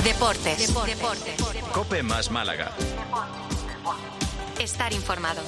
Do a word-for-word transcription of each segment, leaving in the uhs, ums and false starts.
Deportes. Deportes. Deportes. COPE más Málaga. Estar informado.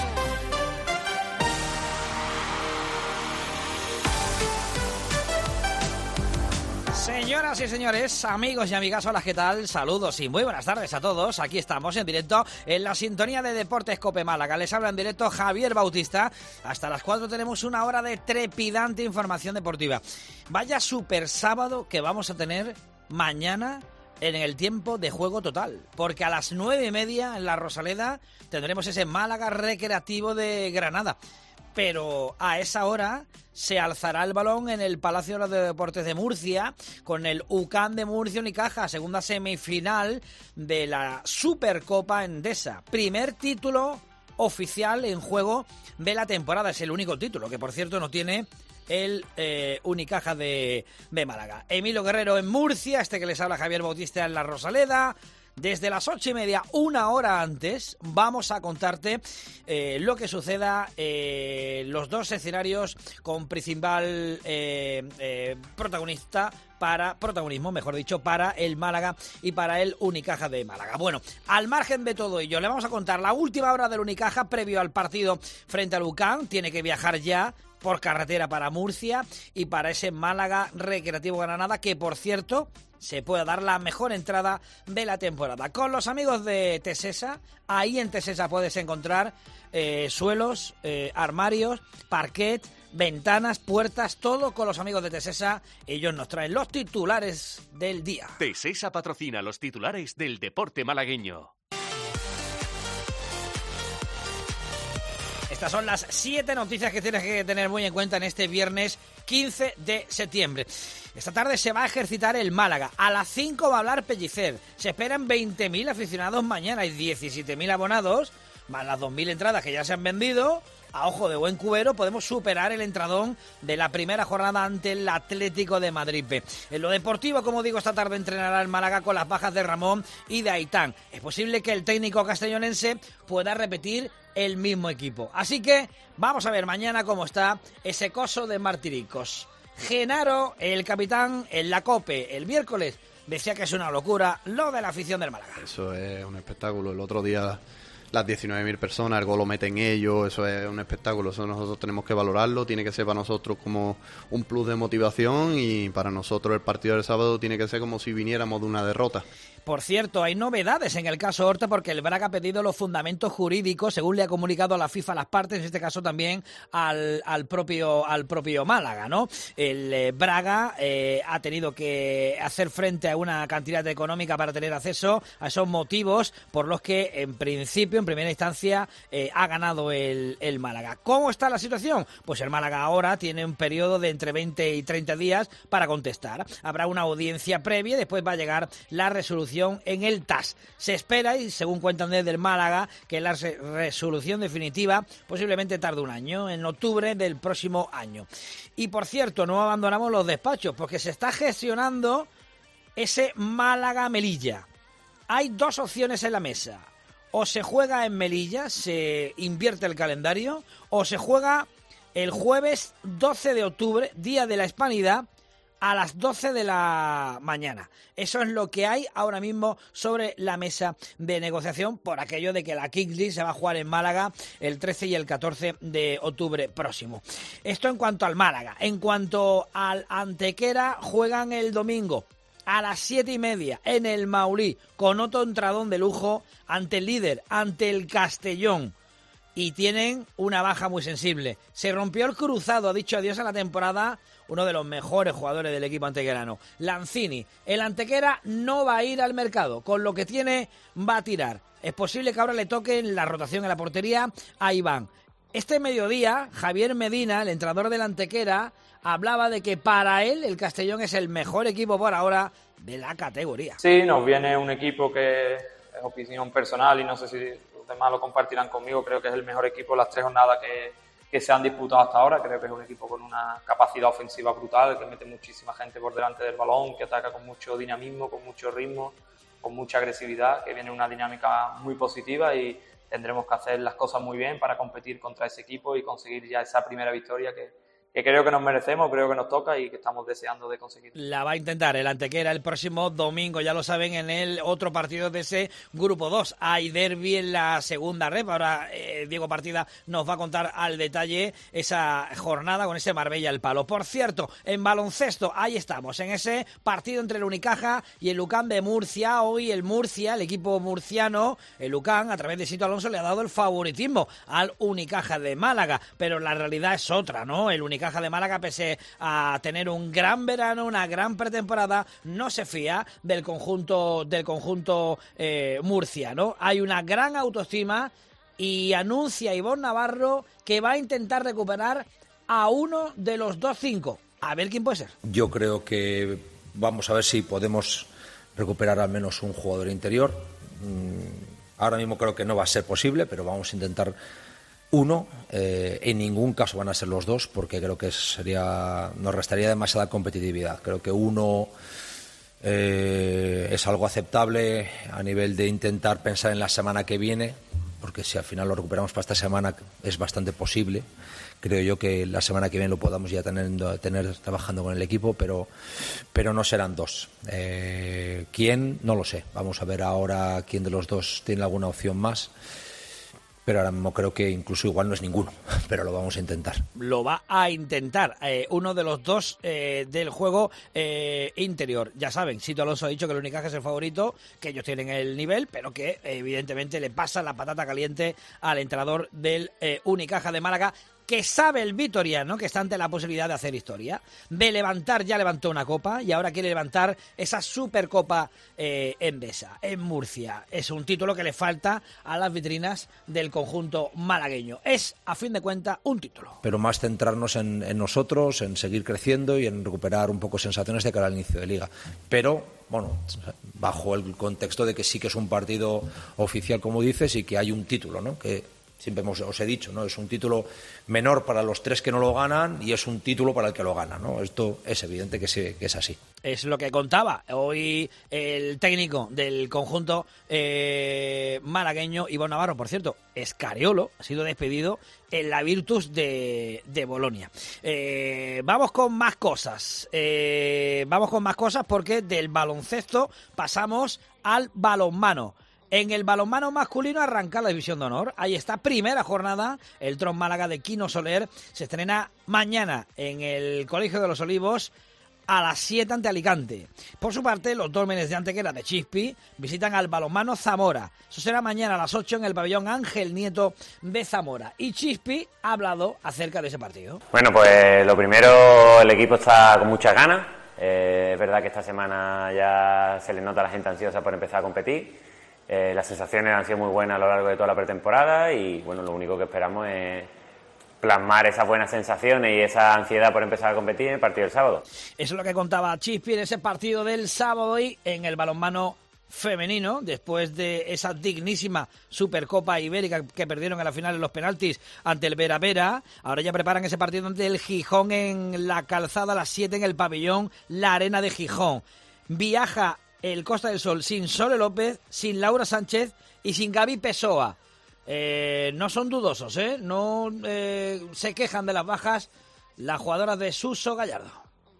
Señoras y señores, amigos y amigas, hola, ¿qué tal? Saludos y muy buenas tardes a todos. Aquí estamos en directo en la sintonía de Deportes COPE Málaga. Les habla en directo Javier Bautista. Hasta las cuatro tenemos una hora de trepidante información deportiva. Vaya super sábado que vamos a tener mañana en el tiempo de juego total, porque a las nueve y media en la Rosaleda tendremos ese Málaga Recreativo de Granada. Pero a esa hora se alzará el balón en el Palacio de Deportes de Murcia con el U C A M de Murcia Unicaja, segunda semifinal de la Supercopa Endesa. Primer título oficial en juego de la temporada, es el único título, que por cierto no tiene el eh, Unicaja de, de Málaga. Emilio Guerrero en Murcia, este que les habla Javier Bautista en la Rosaleda. Desde las ocho y media, una hora antes, vamos a contarte eh, lo que suceda en eh, los dos escenarios con principal eh, eh, protagonista para protagonismo, mejor dicho, para el Málaga y para el Unicaja de Málaga. Bueno, al margen de todo ello, le vamos a contar la última hora del Unicaja previo al partido frente al U C A M. Tiene que viajar ya por carretera para Murcia y para ese Málaga Recreativo Granada, que por cierto se puede dar la mejor entrada de la temporada. Con los amigos de Tesesa, ahí en Tesesa puedes encontrar eh, suelos, eh, armarios, parquet, ventanas, puertas, todo con los amigos de Tesesa. Ellos nos traen los titulares del día. Tesesa patrocina los titulares del deporte malagueño. Estas son las siete noticias que tienes que tener muy en cuenta en este viernes quince de septiembre. Esta tarde se va a ejercitar el Málaga. A las cinco va a hablar Pellicer. Se esperan veinte mil aficionados mañana y diecisiete mil abonados, más las dos mil entradas que ya se han vendido. A ojo de buen cubero podemos superar el entradón de la primera jornada ante el Atlético de Madrid B. En lo deportivo, como digo, esta tarde entrenará el Málaga con las bajas de Ramón y de Aitán. Es posible que el técnico castellonense pueda repetir el mismo equipo. Así que vamos a ver mañana cómo está ese coso de Martiricos. Genaro, el capitán, en la COPE el miércoles, decía que es una locura lo de la afición del Málaga. Eso es un espectáculo. El otro día las diecinueve mil personas, el gol lo meten ellos, eso es un espectáculo, eso nosotros tenemos que valorarlo, tiene que ser para nosotros como un plus de motivación y para nosotros el partido del sábado tiene que ser como si viniéramos de una derrota. Por cierto, hay novedades en el caso Horta porque el Braga ha pedido los fundamentos jurídicos, según le ha comunicado a la FIFA las partes, en este caso también al, al propio al propio Málaga, ¿no? El eh, Braga eh, ha tenido que hacer frente a una cantidad económica para tener acceso a esos motivos por los que, en principio, en primera instancia, eh, ha ganado el, el Málaga. ¿Cómo está la situación? Pues el Málaga ahora tiene un periodo de entre veinte y treinta días para contestar. Habrá una audiencia previa y después va a llegar la resolución en el T A S. Se espera, y según cuentan desde el Málaga, que la resolución definitiva posiblemente tarde un año, en octubre del próximo año. Y por cierto, no abandonamos los despachos porque se está gestionando ese Málaga-Melilla. Hay dos opciones en la mesa. O se juega en Melilla, se invierte el calendario, o se juega el jueves doce de octubre, Día de la Hispanidad, a las doce de la mañana. Eso es lo que hay ahora mismo sobre la mesa de negociación por aquello de que la Kings League se va a jugar en Málaga el trece y el catorce de octubre próximo. Esto en cuanto al Málaga. En cuanto al Antequera, juegan el domingo a las siete y media en el Maulí con otro entradón de lujo ante el líder, ante el Castellón. Y tienen una baja muy sensible. Se rompió el cruzado, ha dicho adiós a la temporada uno de los mejores jugadores del equipo antequerano, Lanzini. El Antequera no va a ir al mercado, con lo que tiene va a tirar. Es posible que ahora le toquen la rotación en la portería a Iván. Este mediodía, Javier Medina, el entrenador del Antequera, hablaba de que para él el Castellón es el mejor equipo por ahora de la categoría. Sí, nos viene un equipo que es opinión personal y no sé si los demás lo compartirán conmigo. Creo que es el mejor equipo de las tres jornadas que, que se han disputado hasta ahora. Creo que es un equipo con una capacidad ofensiva brutal, que mete muchísima gente por delante del balón, que ataca con mucho dinamismo, con mucho ritmo, con mucha agresividad, que viene una dinámica muy positiva y tendremos que hacer las cosas muy bien para competir contra ese equipo y conseguir ya esa primera victoria que que creo que nos merecemos, creo que nos toca y que estamos deseando de conseguir. La va a intentar el Antequera el próximo domingo, ya lo saben, en el otro partido de ese grupo dos. Hay derbi en la segunda rep. Ahora eh, Diego Partida nos va a contar al detalle esa jornada con ese Marbella al palo. Por cierto, en baloncesto, ahí estamos, en ese partido entre el Unicaja y el Lucan de Murcia. Hoy el Murcia, el equipo murciano, el Lucan, a través de Sito Alonso, le ha dado el favoritismo al Unicaja de Málaga, pero la realidad es otra, ¿no? El Unicaja de Málaga, pese a tener un gran verano, una gran pretemporada, no se fía del conjunto del conjunto eh, murciano. Hay una gran autoestima y anuncia Ivonne Navarro que va a intentar recuperar a uno de los dos cinco. A ver quién puede ser. Yo creo que vamos a ver si podemos recuperar al menos un jugador interior. Ahora mismo creo que no va a ser posible, pero vamos a intentar uno. Eh, en ningún caso van a ser los dos, porque creo que sería nos restaría demasiada competitividad. Creo que uno eh, es algo aceptable a nivel de intentar pensar en la semana que viene, porque si al final lo recuperamos para esta semana es bastante posible. Creo yo que la semana que viene lo podamos ya tener, tener trabajando con el equipo, pero, pero no serán dos. Eh, ¿Quién? No lo sé. Vamos a ver ahora quién de los dos tiene alguna opción más. Pero ahora mismo creo que incluso igual no es ninguno, pero lo vamos a intentar. Lo va a intentar eh, uno de los dos eh, del juego eh, interior. Ya saben, Sito Alonso ha dicho que el Unicaja es el favorito, que ellos tienen el nivel, pero que eh, evidentemente le pasa la patata caliente al entrenador del eh, Unicaja de Málaga, que sabe el vitoriano que está ante la posibilidad de hacer historia, de levantar, ya levantó una copa y ahora quiere levantar esa Supercopa eh, Endesa, en Murcia. Es un título que le falta a las vitrinas del conjunto malagueño. Es, a fin de cuentas, un título. Pero más centrarnos en, en nosotros, en seguir creciendo y en recuperar un poco sensaciones de cara al inicio de liga. Pero, bueno, bajo el contexto de que sí que es un partido oficial, como dices, y que hay un título, ¿no? Que siempre hemos, os he dicho, ¿no? Es un título menor para los tres que no lo ganan y es un título para el que lo gana, ¿no? Esto es evidente que, sí, que es así. Es lo que contaba hoy el técnico del conjunto eh, malagueño, Ivonne Navarro. Por cierto, Scariolo ha sido despedido en la Virtus de, de Bolonia. Eh, vamos con más cosas. Eh, vamos con más cosas porque del baloncesto pasamos al balonmano. En el balonmano masculino arranca la división de honor. Ahí está, primera jornada. El Tron Málaga de Quino Soler se estrena mañana en el Colegio de los Olivos a las siete ante Alicante. Por su parte, los dólmenes de Antequera de Chispi visitan al balonmano Zamora. Eso será mañana a las ocho en el pabellón Ángel Nieto de Zamora. Y Chispi ha hablado acerca de ese partido. Bueno, pues lo primero, el equipo está con muchas ganas. Eh, es verdad que esta semana ya se le nota a la gente ansiosa por empezar a competir. Eh, las sensaciones han sido muy buenas a lo largo de toda la pretemporada y bueno, lo único que esperamos es plasmar esas buenas sensaciones y esa ansiedad por empezar a competir en el partido del sábado. Eso es lo que contaba Chispi en ese partido del sábado y en el balonmano femenino, después de esa dignísima Supercopa Ibérica que perdieron en la final en los penaltis ante el Vera Vera. Ahora ya preparan ese partido ante el Gijón en la Calzada a las siete en el pabellón La Arena de Gijón. Viaja el Costa del Sol sin Sole López, sin Laura Sánchez y sin Gaby Pessoa. Eh, no son dudosos, ¿eh? No eh, se quejan de las bajas las jugadoras de Suso Gallardo.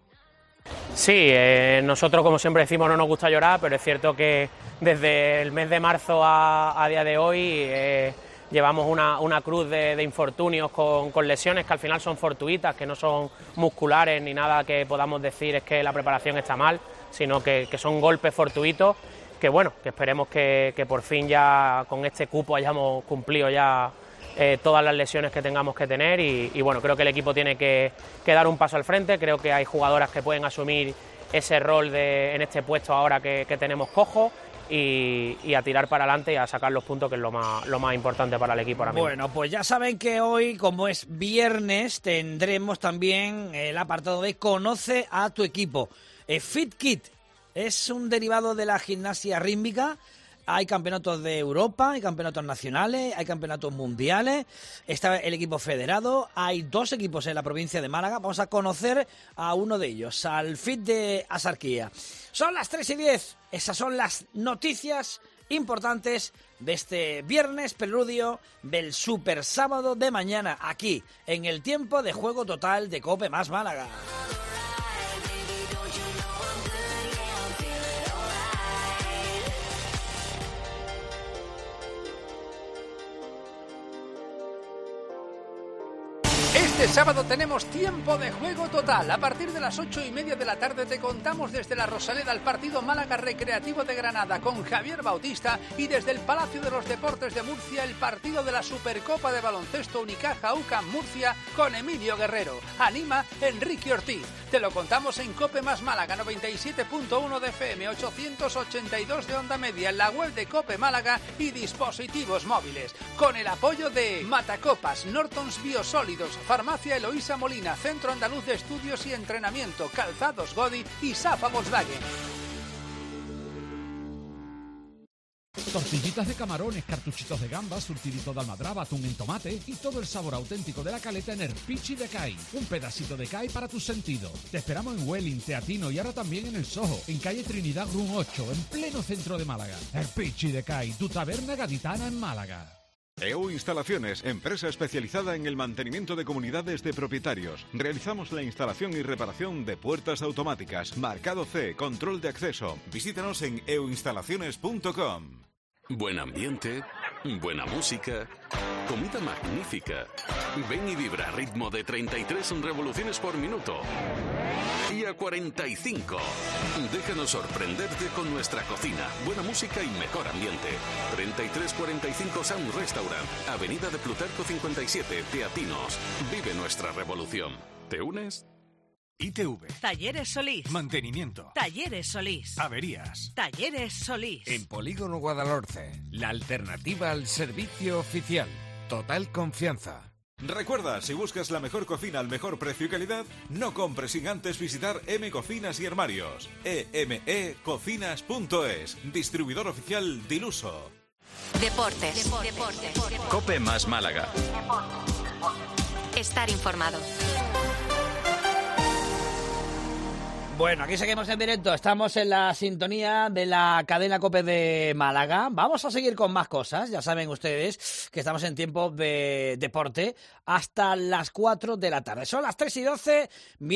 Sí, eh, nosotros como siempre decimos no nos gusta llorar, pero es cierto que desde el mes de marzo a, a día de hoy eh, llevamos una, una cruz de, de infortunios con, con lesiones que al final son fortuitas, que no son musculares ni nada que podamos decir es que la preparación está mal, sino que, que son golpes fortuitos, que bueno, que esperemos que, que por fin ya con este cupo hayamos cumplido ya eh, todas las lesiones que tengamos que tener y, y bueno, creo que el equipo tiene que, que dar un paso al frente, creo que hay jugadoras que pueden asumir ese rol de, en este puesto ahora que, que tenemos cojo y, y a tirar para adelante y a sacar los puntos, que es lo más, lo más importante para el equipo ahora mismo. Bueno, pues ya saben que hoy, como es viernes, tendremos también el apartado de Conoce a tu equipo. Eh, Fit Kit es un derivado de la gimnasia rítmica. Hay campeonatos de Europa, hay campeonatos nacionales, hay campeonatos mundiales. Está el equipo federado. Hay dos equipos en la provincia de Málaga. Vamos a conocer a uno de ellos, al Fit de Asarquía. Son las tres y diez. Esas son las noticias importantes de este viernes, preludio del super sábado de mañana, aquí, en el tiempo de juego total de COPE más Málaga. Este sábado tenemos tiempo de juego total. A partir de las ocho y media de la tarde te contamos desde la Rosaleda el partido Málaga Recreativo de Granada con Javier Bautista y desde el Palacio de los Deportes de Murcia el partido de la Supercopa de Baloncesto Unicaja UCAM Murcia con Emilio Guerrero. Anima Enrique Ortiz. Te lo contamos en COPE más Málaga, noventa y siete punto uno de F M, ochocientos ochenta y dos de onda media, en la web de COPE Málaga y dispositivos móviles. Con el apoyo de Matacopas, Nortons Biosólidos, Farmacia Eloísa Molina, Centro Andaluz de Estudios y Entrenamiento, Calzados Godi y Safa Volkswagen. Tortillitas de camarones, cartuchitos de gambas, surtidito de almadraba, atún en tomate y todo el sabor auténtico de la caleta en Erpichi de Cai. Un pedacito de Cai para tus sentidos. Te esperamos en Welling, Teatino y ahora también en El Soho, en calle Trinidad Run ocho, en pleno centro de Málaga. Erpichi de Cai, tu taberna gaditana en Málaga. E U Instalaciones, empresa especializada en el mantenimiento de comunidades de propietarios. Realizamos la instalación y reparación de puertas automáticas, marcado C, control de acceso. Visítanos en e u instalaciones punto com. Buen ambiente, buena música, comida magnífica. Ven y vibra a ritmo de treinta y tres revoluciones por minuto. Y a cuarenta y cinco. Déjanos sorprenderte con nuestra cocina, buena música y mejor ambiente. treinta y tres cuarenta y cinco Sound Restaurant, Avenida de Plutarco cincuenta y siete, Teatinos. Vive nuestra revolución. ¿Te unes? I T V. Talleres Solís. Mantenimiento. Talleres Solís. Averías. Talleres Solís. En Polígono Guadalhorce, la alternativa al servicio oficial. Total confianza. Recuerda, si buscas la mejor cocina al mejor precio y calidad, no compres sin antes visitar M Cocinas y Armarios. e m e cocinas punto es, distribuidor oficial Diluso. Deportes. Deportes. Deportes. COPE más Málaga. Estar informado. Bueno, aquí seguimos en directo, estamos en la sintonía de la cadena COPE de Málaga. Vamos a seguir con más cosas, ya saben ustedes que estamos en tiempo de deporte hasta las cuatro de la tarde. Son las tres y doce,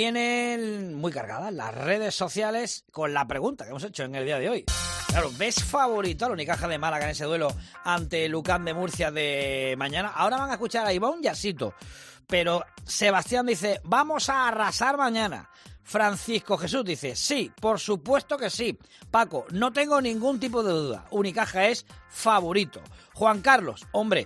vienen muy cargadas las redes sociales con la pregunta que hemos hecho en el día de hoy. Claro, ¿ves favorito al Unicaja de Málaga en ese duelo ante el UCAM de Murcia de mañana? Ahora van a escuchar a Ivonne y a Sito, pero Sebastián dice, vamos a arrasar mañana. Francisco Jesús dice, sí, por supuesto que sí. Paco, no tengo ningún tipo de duda. Unicaja es favorito. Juan Carlos, hombre,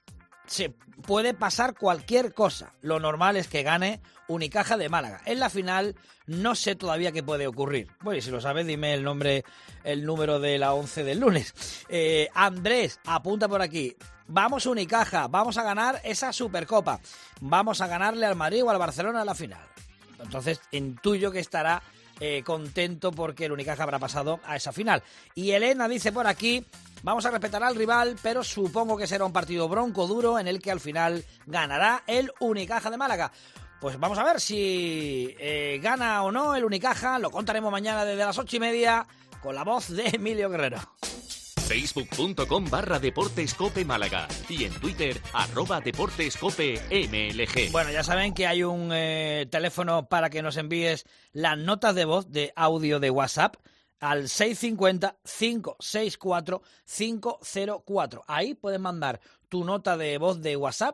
se puede pasar cualquier cosa. Lo normal es que gane Unicaja de Málaga. En la final no sé todavía qué puede ocurrir. Bueno, y si lo sabes, dime el nombre, el número de la once del lunes. Eh, Andrés, apunta por aquí. Vamos Unicaja, vamos a ganar esa Supercopa. Vamos a ganarle al Madrid o al Barcelona en la final. Entonces intuyo que estará eh, contento porque el Unicaja habrá pasado a esa final. Y Elena dice por aquí, vamos a respetar al rival, pero supongo que será un partido bronco duro en el que al final ganará el Unicaja de Málaga. Pues vamos a ver si eh, gana o no el Unicaja, lo contaremos mañana desde las ocho y media con la voz de Emilio Guerrero. Facebook.com barra Deportes Cope Málaga y en Twitter arroba Deportes Cope M L G. Bueno, ya saben que hay un eh, teléfono para que nos envíes las notas de voz de audio de WhatsApp al seis cinco cero, cinco seis cuatro, cinco cero cuatro. Ahí puedes mandar tu nota de voz de WhatsApp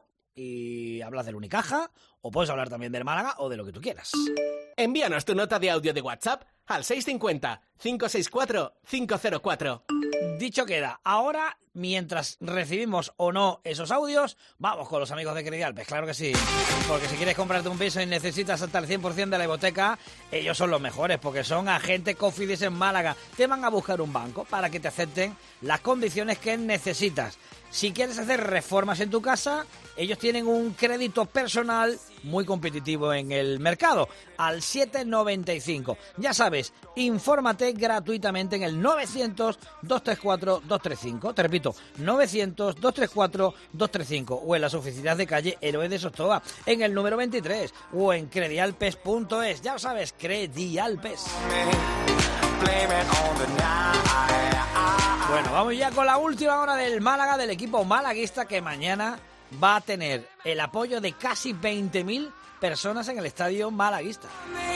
y hablas del Unicaja, o puedes hablar también del Málaga o de lo que tú quieras. Envíanos tu nota de audio de WhatsApp al seis cinco cero, cinco seis cuatro, cinco cero cuatro. Dicho queda, ahora, mientras recibimos o no esos audios, vamos con los amigos de Credialpes, claro que sí. Porque si quieres comprarte un piso y necesitas hasta el cien por ciento de la hipoteca, ellos son los mejores, porque son agentes Cofidis en Málaga. Te van a buscar un banco para que te acepten las condiciones que necesitas. Si quieres hacer reformas en tu casa, ellos tienen un crédito personal muy competitivo en el mercado, al siete noventa y cinco. Ya sabes, infórmate gratuitamente en el novecientos, dos tres cuatro, dos tres cinco. Te repito, novecientos, dos tres cuatro, dos tres cinco. O en las oficinas de calle Héroe de Sostoa, en el número veintitrés. O en credialpes punto es. Ya sabes, Credialpes. Bueno, vamos ya con la última hora del Málaga, del equipo malaguista, que mañana va a tener el apoyo de casi veinte mil personas en el estadio malaguista.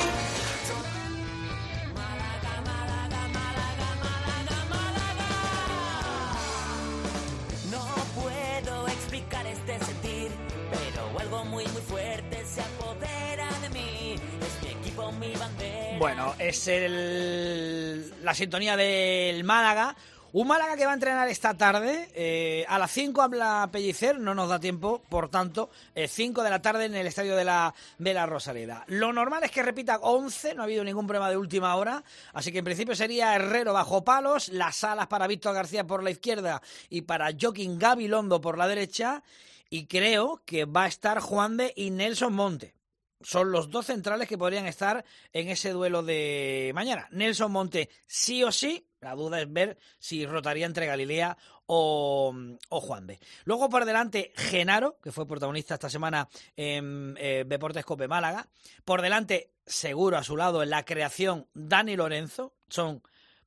No puedo explicar este sentir, pero algo muy muy fuerte se apodera de mí. Es mi equipo, mi bandera. Bueno, es el, la sintonía del Málaga. Un Málaga que va a entrenar esta tarde, eh, a las cinco habla Pellicer, no nos da tiempo, por tanto, eh, cinco de la tarde en el estadio de la, de la Rosaleda. Lo normal es que repita once, no ha habido ningún problema de última hora, así que en principio sería Herrero bajo palos, las alas para Víctor García por la izquierda y para Joaquín Gabilondo por la derecha, y creo que va a estar Juande y Nelson Monte. Son los dos centrales que podrían estar en ese duelo de mañana. Nelson Monte sí o sí. La duda es ver si rotaría entre Galilea o, o Juande. Luego por delante Genaro, que fue protagonista esta semana en eh, Deportes Cope Málaga. Por delante, seguro a su lado en la creación, Dani Lorenzo. Son,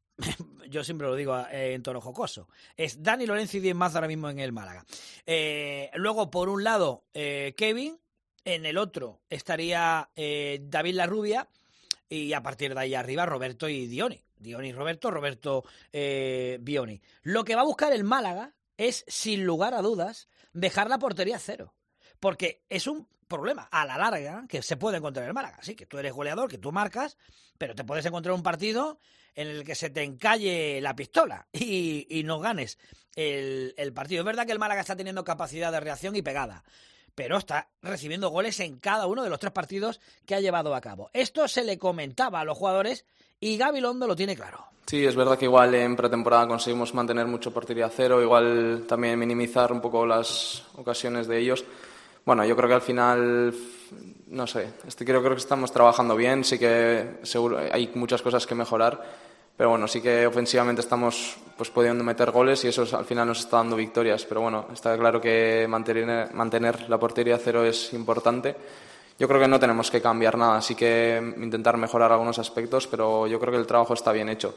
yo siempre lo digo eh, en tono jocoso, es Dani Lorenzo y diez más ahora mismo en el Málaga. Eh, luego por un lado eh, Kevin. En el otro estaría eh, David Larrubia y a partir de ahí arriba Roberto y Dioni. Dioni y Roberto, Roberto eh, Bioni. Lo que va a buscar el Málaga es, sin lugar a dudas, dejar la portería cero. Porque es un problema a la larga que se puede encontrar el Málaga. Sí, que tú eres goleador, que tú marcas, pero te puedes encontrar un partido en el que se te encalle la pistola y, y no ganes el, el partido. Es verdad que el Málaga está teniendo capacidad de reacción y pegada, pero está recibiendo goles en cada uno de los tres partidos que ha llevado a cabo. Esto se le comentaba a los jugadores y Gabilondo lo tiene claro. Sí, es verdad que igual en pretemporada conseguimos mantener mucho portería cero, igual también minimizar un poco las ocasiones de ellos. Bueno, yo creo que al final, no sé, este creo, creo que estamos trabajando bien, sí que seguro hay muchas cosas que mejorar, pero bueno, sí que ofensivamente estamos pues pudiendo meter goles y eso al final nos está dando victorias. Pero bueno, está claro que mantener, mantener la portería cero es importante. Yo creo que no tenemos que cambiar nada, sí que intentar mejorar algunos aspectos, pero yo creo que el trabajo está bien hecho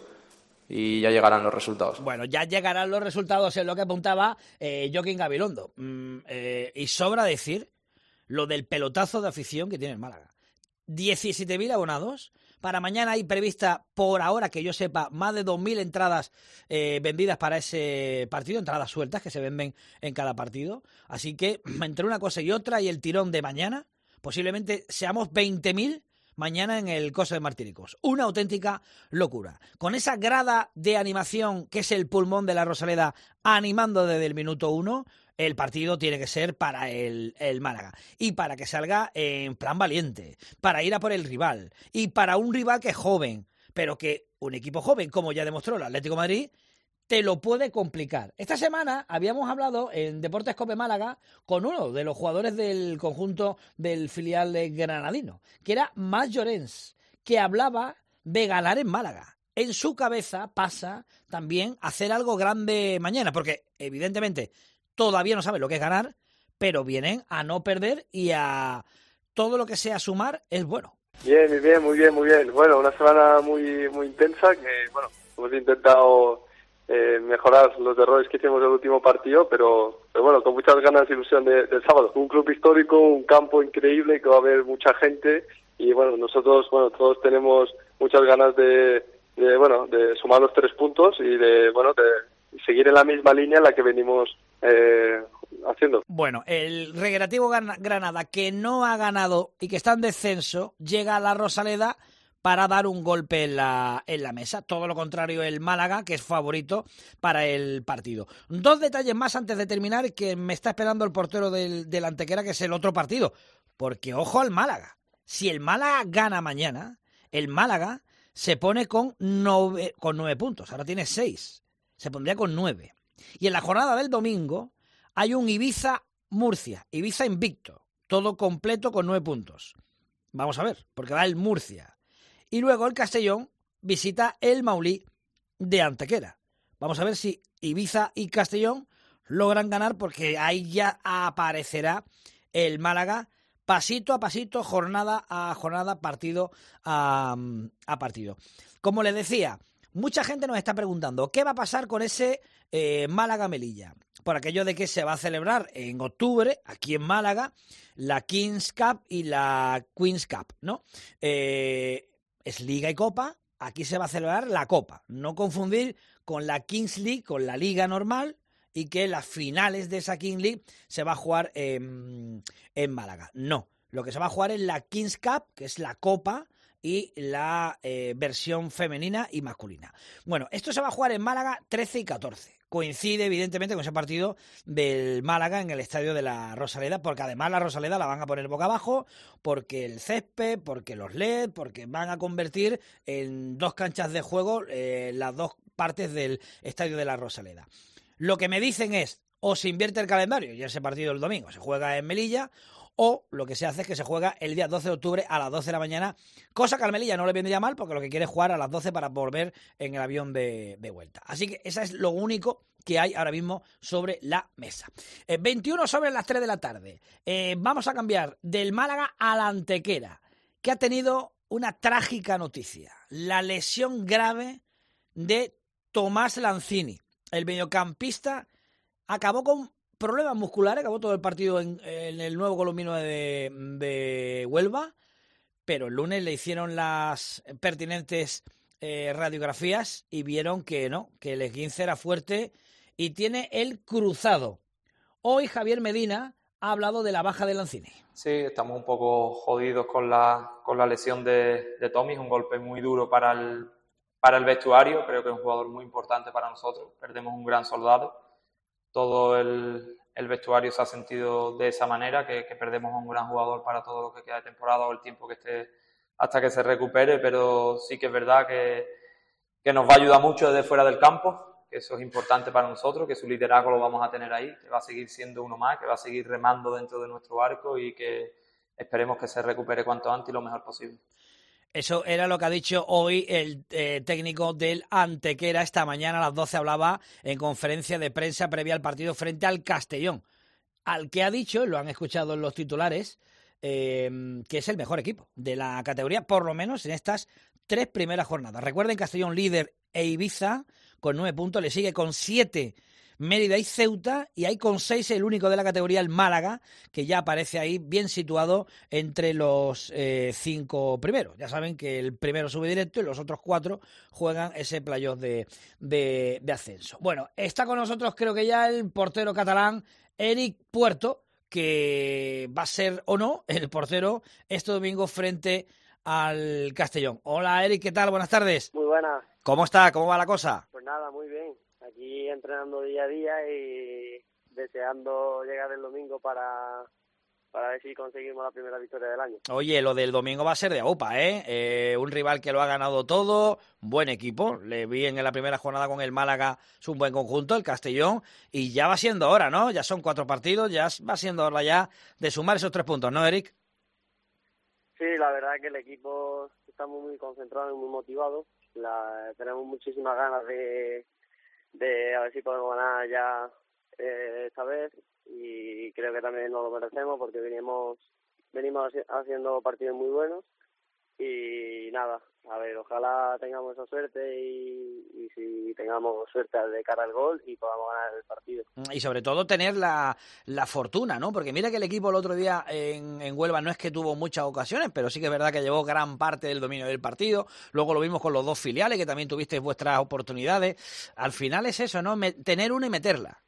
y ya llegarán los resultados. Bueno, ya llegarán los resultados, es lo que apuntaba eh, Joaquín Gabilondo. Mm, eh, y sobra decir lo del pelotazo de afición que tiene el Málaga. diecisiete mil abonados. Para mañana hay prevista, por ahora que yo sepa, más de dos mil entradas eh, vendidas para ese partido, entradas sueltas que se venden en cada partido. Así que entre una cosa y otra y el tirón de mañana, posiblemente seamos veinte mil mañana en el Coso de Martíricos. Una auténtica locura. Con esa grada de animación que es el pulmón de la Rosaleda animando desde el minuto uno, el partido tiene que ser para el, el Málaga. Y para que salga en plan valiente, para ir a por el rival. Y para un rival que es joven, pero que un equipo joven, como ya demostró el Atlético de Madrid, te lo puede complicar. Esta semana habíamos hablado en Deportes Cope Málaga con uno de los jugadores del conjunto del filial de granadino, que era Mas Llorens, que hablaba de ganar en Málaga. En su cabeza pasa también hacer algo grande mañana, porque evidentemente todavía no saben lo que es ganar, pero vienen a no perder y a todo lo que sea sumar es bueno. Bien, muy bien, muy bien, muy bien. Bueno, una semana muy muy intensa que, bueno, hemos intentado eh, mejorar los errores que hicimos en el último partido, pero, pero bueno, con muchas ganas y ilusión de, del sábado. Un club histórico, un campo increíble, que va a haber mucha gente y, bueno, nosotros, bueno, todos tenemos muchas ganas de, de bueno, de sumar los tres puntos y de, bueno, de seguir en la misma línea en la que venimos eh, haciendo. Bueno, el Recreativo Granada, que no ha ganado y que está en descenso, llega a la Rosaleda para dar un golpe en la, en la mesa. Todo lo contrario el Málaga, que es favorito para el partido. Dos detalles más antes de terminar, que me está esperando el portero del, del Antequera, que es el otro partido. Porque ojo al Málaga. Si el Málaga gana mañana, el Málaga se pone con nueve, con nueve puntos. Ahora tiene seis. Se pondría con nueve. Y en la jornada del domingo hay un Ibiza-Murcia. Ibiza invicto. Todo completo con nueve puntos. Vamos a ver, porque va el Murcia. Y luego el Castellón visita el Maulí de Antequera. Vamos a ver si Ibiza y Castellón logran ganar, porque ahí ya aparecerá el Málaga pasito a pasito, jornada a jornada, partido a, a partido. Como les decía, mucha gente nos está preguntando, ¿qué va a pasar con ese eh, Málaga-Melilla? Por aquello de que se va a celebrar en octubre, aquí en Málaga, la Kings Cup y la Queens Cup, ¿no? Eh, es Liga y Copa, aquí se va a celebrar la Copa. No confundir con la Kings League, con la Liga normal, y que las finales de esa Kings League se va a jugar en, en Málaga. No, lo que se va a jugar es la Kings Cup, que es la Copa, y la eh, versión femenina y masculina. Bueno, esto se va a jugar en Málaga trece y catorce. Coincide, evidentemente, con ese partido del Málaga en el estadio de la Rosaleda, porque además la Rosaleda la van a poner boca abajo, porque el césped, porque los L E D, porque van a convertir en dos canchas de juego eh, las dos partes del estadio de la Rosaleda. Lo que me dicen es, o se invierte el calendario, y ese partido el domingo se juega en Melilla, o lo que se hace es que se juega el día doce de octubre a las doce de la mañana, cosa que al Melilla no le vendría mal, porque lo que quiere es jugar a las doce para volver en el avión de, de vuelta. Así que esa es lo único que hay ahora mismo sobre la mesa. Eh, veintiuno sobre las tres de la tarde. Eh, vamos a cambiar del Málaga a la Antequera, que ha tenido una trágica noticia. La lesión grave de Tomás Lanzini. El mediocampista acabó con problemas musculares, acabó todo el partido en, en el Nuevo Colombino de, de Huelva, pero el lunes le hicieron las pertinentes eh, radiografías y vieron que no, que el esguince era fuerte y tiene el cruzado. Hoy Javier Medina ha hablado de la baja de Lanzini. Sí, estamos un poco jodidos con la, con la lesión de, de Tommy, es un golpe muy duro para el, para el vestuario, creo que es un jugador muy importante para nosotros, perdemos un gran soldado. Todo el, el vestuario se ha sentido de esa manera, que, que perdemos a un gran jugador para todo lo que queda de temporada o el tiempo que esté hasta que se recupere, pero sí que es verdad que, que nos va a ayudar mucho desde fuera del campo, que eso es importante para nosotros, que su liderazgo lo vamos a tener ahí, que va a seguir siendo uno más, que va a seguir remando dentro de nuestro arco y que esperemos que se recupere cuanto antes y lo mejor posible. Eso era lo que ha dicho hoy el eh, técnico del Antequera. Esta mañana a las doce hablaba en conferencia de prensa previa al partido frente al Castellón, al que ha dicho, lo han escuchado en los titulares, eh, que es el mejor equipo de la categoría, por lo menos en estas tres primeras jornadas. Recuerden, Castellón líder e Ibiza con nueve puntos, le sigue con siete Mérida y Ceuta, y hay con seis el único de la categoría, el Málaga, que ya aparece ahí bien situado entre los eh, cinco primeros. Ya saben que el primero sube directo y los otros cuatro juegan ese playoff de, de, de ascenso. Bueno, está con nosotros creo que ya el portero catalán Eric Puerto, que va a ser o no el portero este domingo frente al Castellón. Hola Eric, ¿qué tal? Buenas tardes. Muy buenas. ¿Cómo está? ¿Cómo va la cosa? Pues nada, muy bien. Aquí entrenando día a día y deseando llegar el domingo para, para ver si conseguimos la primera victoria del año. Oye, lo del domingo va a ser de aupa, ¿eh? eh un rival que lo ha ganado todo, buen equipo. Le vi en la primera jornada con el Málaga, es un buen conjunto, el Castellón, y ya va siendo hora, ¿no? Ya son cuatro partidos, ya va siendo hora ya de sumar esos tres puntos, ¿no, Eric? Sí, la verdad es que el equipo estamos muy concentrados y muy motivados. La, tenemos muchísimas ganas de, de a ver si podemos ganar ya eh, esta vez, y creo que también nos lo merecemos porque venimos venimos haciendo partidos muy buenos y nada, a ver, ojalá tengamos esa suerte y, y si tengamos suerte de cara al gol y podamos ganar el partido. Y sobre todo tener la, la fortuna, ¿no? Porque mira que el equipo el otro día en, en Huelva no es que tuvo muchas ocasiones, pero sí que es verdad que llevó gran parte del dominio del partido. Luego lo vimos con los dos filiales, que también tuvisteis vuestras oportunidades. Al final es eso, ¿no? Me, tener una y meterla.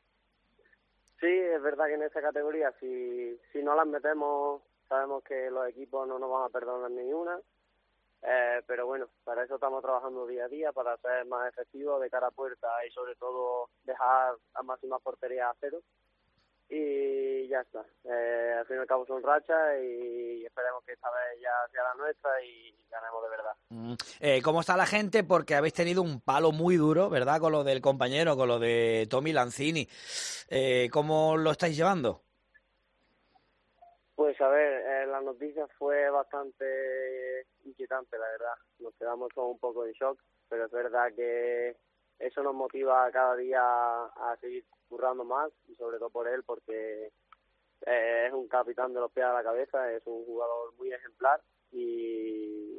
Sí, es verdad que en esta categoría si, si no las metemos, sabemos que los equipos no nos van a perdonar ni una, eh, pero bueno, para eso estamos trabajando día a día, para ser más efectivos de cara a puerta y sobre todo dejar a máxima portería a cero, y ya está. Eh, al fin y al cabo son rachas y esperemos que esta vez ya sea la nuestra y ganemos de verdad. Mm. Eh, ¿Cómo está la gente? Porque habéis tenido un palo muy duro, ¿verdad? Con lo del compañero, con lo de Tommy Lanzini. Eh, ¿Cómo lo estáis llevando? Pues a ver, eh, la noticia fue bastante inquietante, la verdad. Nos quedamos con un poco de shock, pero es verdad que eso nos motiva cada día a seguir currando más, y sobre todo por él, porque eh, es un capitán de los pies a la cabeza, es un jugador muy ejemplar y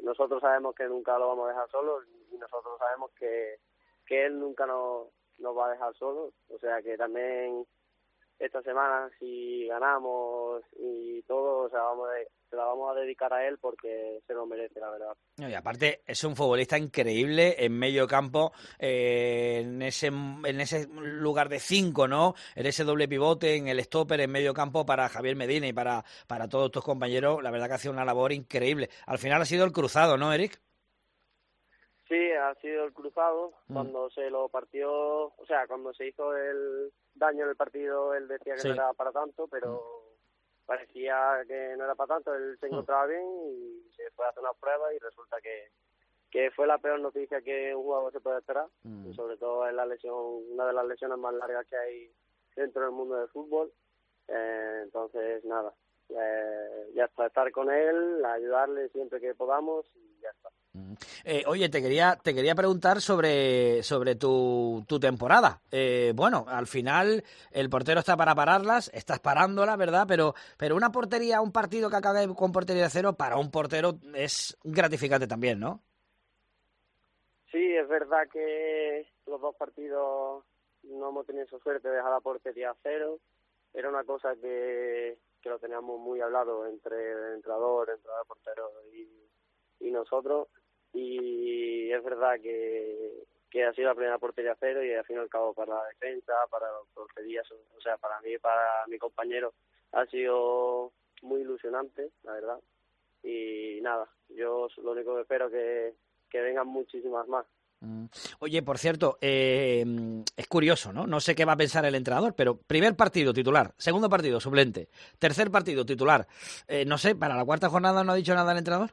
nosotros sabemos que nunca lo vamos a dejar solo y nosotros sabemos que, que él nunca nos, nos va a dejar solo. O sea que también esta semana, si ganamos y todo, o sea, vamos a, se la vamos a dedicar a él porque se lo merece, la verdad. Y aparte es un futbolista increíble en medio campo, eh, en ese en ese lugar de cinco, ¿no? En ese doble pivote, en el stopper, en medio campo para Javier Medina y para, para todos tus compañeros. La verdad que ha sido una labor increíble. Al final ha sido el cruzado, ¿no, Eric? Sí, ha sido el cruzado. Mm. Cuando se lo partió, o sea, cuando se hizo el daño en el partido, él decía que sí. No era para tanto, pero mm. parecía que no era para tanto. Él se encontraba mm. bien y se fue a hacer una prueba y resulta que, que fue la peor noticia que un jugador se puede esperar. Mm. Y sobre todo es la lesión, una de las lesiones más largas que hay dentro del mundo del fútbol. Eh, entonces, nada, eh, ya está, estar con él, ayudarle siempre que podamos y ya está. Eh, oye, te quería te quería preguntar sobre sobre tu, tu temporada. Eh, bueno, al final el portero está para pararlas, estás parándolas, ¿verdad? Pero pero una portería, un partido que acabe con portería de cero, para un portero es gratificante también, ¿no? Sí, es verdad que los dos partidos no hemos tenido esa suerte de dejar la portería a cero. Era una cosa que, que lo teníamos muy hablado entre el entrenador, el entrenador portero y, y nosotros. Y es verdad que, que ha sido la primera portería a cero y al fin y al cabo para la defensa, para las porterías, o sea, para mí, para mi compañero, ha sido muy ilusionante, la verdad. Y nada, yo lo único que espero es que, que vengan muchísimas más. Oye, por cierto, eh, es curioso, ¿no? No sé qué va a pensar el entrenador, pero primer partido titular, segundo partido suplente, tercer partido titular. Eh, no sé, ¿para la cuarta jornada no ha dicho nada el entrenador?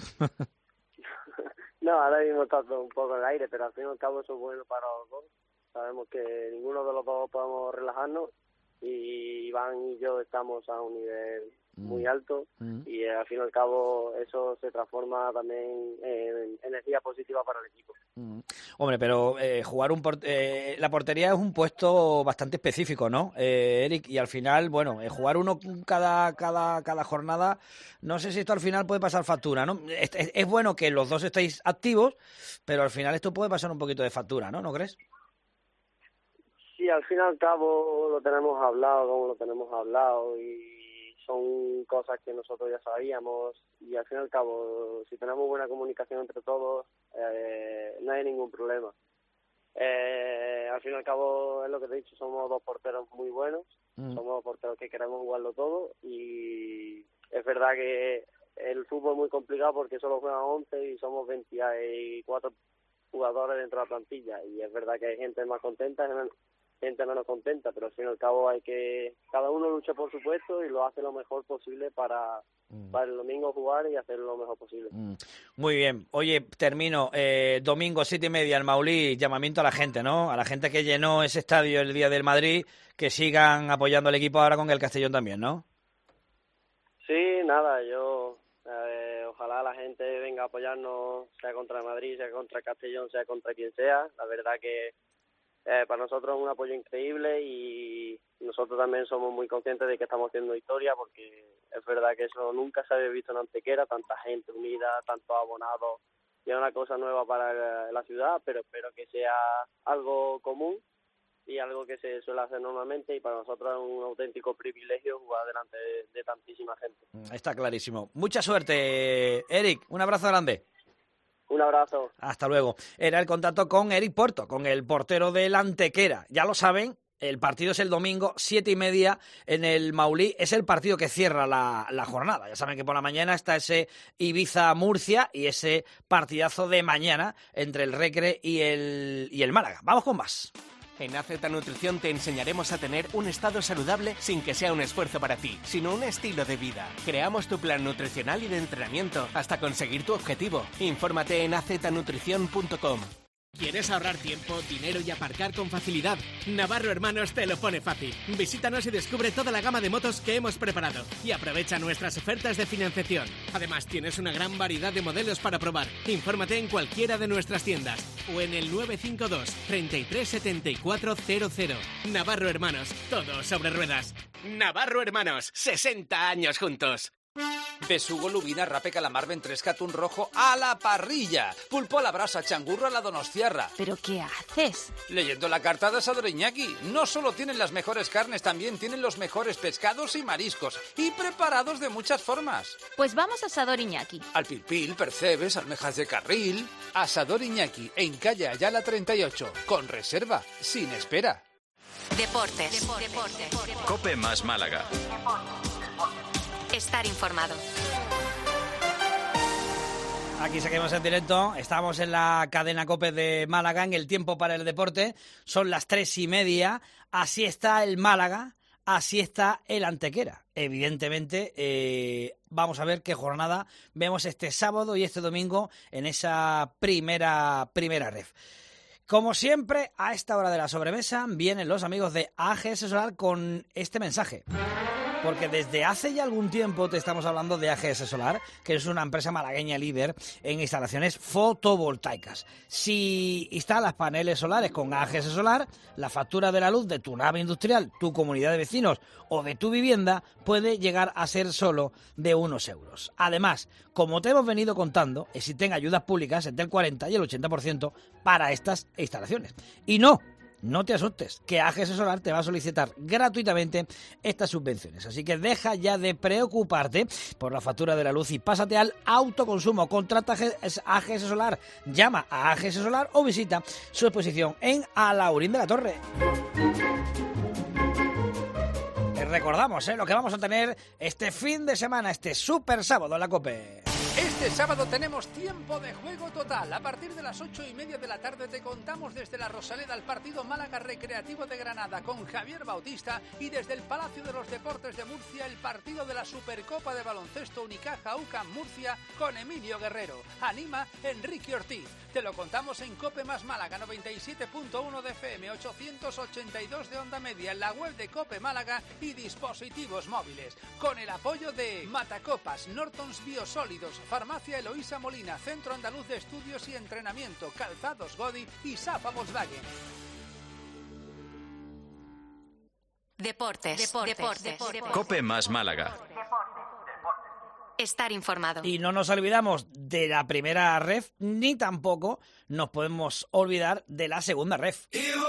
No, ahora mismo está todo un poco en el aire, pero al fin y al cabo eso es bueno para los dos. Sabemos que ninguno de los dos podemos relajarnos y Iván y yo estamos a un nivel muy alto mm. y al fin y al cabo eso se transforma también en energía positiva para el equipo. Mm. Hombre, pero eh, jugar un port eh, la portería es un puesto bastante específico, ¿no, eh, Eric? Y al final, bueno, eh, jugar uno cada cada cada jornada, no sé si esto al final puede pasar factura, ¿no? Es, es, es bueno que los dos estéis activos, pero al final esto puede pasar un poquito de factura, ¿no? ¿No crees? Sí, al fin y al cabo lo tenemos hablado, como lo tenemos hablado y son cosas que nosotros ya sabíamos y al fin y al cabo, si tenemos buena comunicación entre todos, eh, no hay ningún problema. Eh, al fin y al cabo, es lo que te he dicho, somos dos porteros muy buenos, mm. somos dos porteros que queremos jugarlo todo y es verdad que el fútbol es muy complicado porque solo juegan once y somos veinticuatro jugadores dentro de la plantilla y es verdad que hay gente más contenta y gente menos contenta, pero al fin y al cabo hay que cada uno lucha por su puesto y lo hace lo mejor posible para, mm. para el domingo jugar y hacer lo mejor posible. Mm. Muy bien. Oye, termino. Eh, domingo, siete y media, el Maulí, llamamiento a la gente, ¿no? A la gente que llenó ese estadio el día del Madrid, que sigan apoyando al equipo ahora con el Castellón también, ¿no? Sí, nada, yo eh, ojalá la gente venga a apoyarnos, sea contra el Madrid, sea contra el Castellón, sea contra quien sea. La verdad que Eh, para nosotros es un apoyo increíble y nosotros también somos muy conscientes de que estamos haciendo historia porque es verdad que eso nunca se había visto en Antequera, tanta gente unida, tantos abonados, y es una cosa nueva para la ciudad, pero espero que sea algo común y algo que se suele hacer normalmente y para nosotros es un auténtico privilegio jugar delante de, de tantísima gente. Está clarísimo. Mucha suerte, Eric. Un abrazo grande. Un abrazo. Hasta luego. Era el contacto con Eric Porto, con el portero del Antequera. Ya lo saben, el partido es el domingo, siete y media, en el Maulí. Es el partido que cierra la, la jornada. Ya saben que por la mañana está ese Ibiza-Murcia y ese partidazo de mañana entre el Recre y el, y el Málaga. Vamos con más. En A Z Nutrición te enseñaremos a tener un estado saludable sin que sea un esfuerzo para ti, sino un estilo de vida. Creamos tu plan nutricional y de entrenamiento hasta conseguir tu objetivo. Infórmate en a z nutrición punto com. ¿Quieres ahorrar tiempo, dinero y aparcar con facilidad? Navarro Hermanos te lo pone fácil. Visítanos y descubre toda la gama de motos que hemos preparado y aprovecha nuestras ofertas de financiación. Además, tienes una gran variedad de modelos para probar. Infórmate en cualquiera de nuestras tiendas o en el nueve cinco dos, treinta y tres, setenta y cuatro cero cero. Navarro Hermanos, todo sobre ruedas. Navarro Hermanos, sesenta años juntos. Besugo, lubina, rape, calamar, ventresca, atún rojo a la parrilla. Pulpo a la brasa, changurro a la donostiarra. ¿Pero qué haces? Leyendo la carta de Asador Iñaki. No solo tienen las mejores carnes, también tienen los mejores pescados y mariscos. Y preparados de muchas formas. Pues vamos a Asador Iñaki. Al pilpil, percebes, almejas de carril. Asador Iñaki, en calle Ayala treinta y ocho. Con reserva, sin espera. Deportes. Deportes. Deportes. Cope más Málaga. Estar informado. Aquí seguimos en directo, estamos en la cadena COPE de Málaga, en el tiempo para el deporte, son las tres y media, así está el Málaga, así está el Antequera. Evidentemente, eh, vamos a ver qué jornada vemos este sábado y este domingo en esa primera, primera ref. Como siempre, a esta hora de la sobremesa vienen los amigos de A G S Solar con este mensaje. Porque desde hace ya algún tiempo te estamos hablando de A G S Solar, que es una empresa malagueña líder en instalaciones fotovoltaicas. Si instalas paneles solares con A G S Solar, la factura de la luz de tu nave industrial, tu comunidad de vecinos o de tu vivienda puede llegar a ser solo de unos euros. Además, como te hemos venido contando, existen ayudas públicas entre el cuarenta y el ochenta por ciento para estas instalaciones. Y no, no te asustes, que A G S Solar te va a solicitar gratuitamente estas subvenciones. Así que deja ya de preocuparte por la factura de la luz y pásate al autoconsumo. Contrata A G S Solar, llama a A G S Solar o visita su exposición en Alaurín de la Torre. Recordamos ¿eh? lo que vamos a tener este fin de semana, este súper sábado en la COPE. Este sábado tenemos tiempo de juego total. A partir de las ocho y media de la tarde te contamos desde la Rosaleda el partido Málaga Recreativo de Granada con Javier Bautista y desde el Palacio de los Deportes de Murcia el partido de la Supercopa de Baloncesto Unicaja UCAM Murcia con Emilio Guerrero. Anima Enrique Ortiz. Te lo contamos en COPE más Málaga noventa y siete punto uno de F M, ochocientos ochenta y dos de onda media en la web de COPE Málaga y dispositivos móviles. Con el apoyo de Matacopas, Nortons Biosólidos, Farmacia Eloísa Molina, Centro Andaluz de Estudios y Entrenamiento, Calzados Godi y Safa Volkswagen. Deportes. Deportes. Deportes. Deportes. Cope más Málaga. Estar informado. Y no nos olvidamos de la primera ref, ni tampoco nos podemos olvidar de la segunda ref.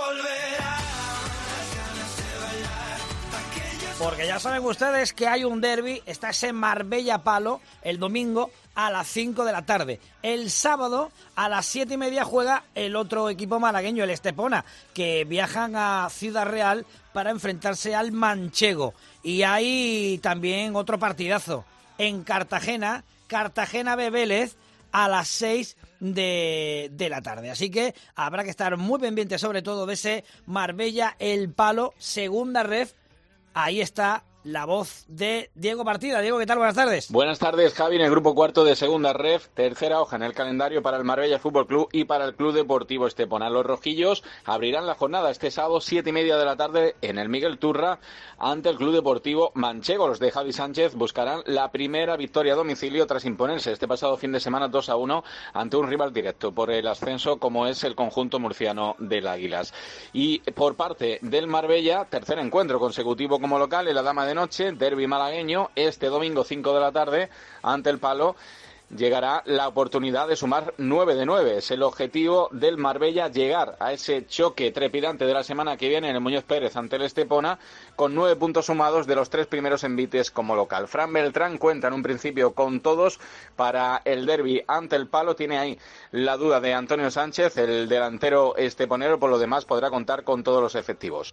Porque ya saben ustedes que hay un derbi, está ese Marbella-Palo el domingo a las cinco de la tarde. El sábado a las siete y media juega el otro equipo malagueño, el Estepona, que viajan a Ciudad Real para enfrentarse al Manchego. Y hay también otro partidazo en Cartagena, Cartagena B. Vélez, a las seis de, de la tarde. Así que habrá que estar muy pendiente sobre todo de ese Marbella-El Palo, segunda ref. Ahí está la voz de Diego Partida. Diego, ¿qué tal? Buenas tardes. Buenas tardes, Javi, en el grupo cuarto de segunda ref, tercera hoja en el calendario para el Marbella Fútbol Club y para el Club Deportivo Estepona. Los rojillos abrirán la jornada este sábado, siete y media de la tarde, en el Miguel Turra, ante el Club Deportivo Manchego. Los de Javi Sánchez buscarán la primera victoria a domicilio tras imponerse este pasado fin de semana dos a uno ante un rival directo por el ascenso como es el conjunto murciano del Águilas. Y por parte del Marbella, tercer encuentro consecutivo como local en la Dama de Noche, derbi malagueño, este domingo cinco de la tarde ante el Palo. Llegará la oportunidad de sumar nueve de nueve. Es el objetivo del Marbella, llegar a ese choque trepidante de la semana que viene en el Muñoz Pérez ante el Estepona, con nueve puntos sumados de los tres primeros envites como local. Fran Beltrán cuenta en un principio con todos para el derbi ante el Palo. Tiene ahí la duda de Antonio Sánchez, el delantero esteponero. Por lo demás podrá contar con todos los efectivos.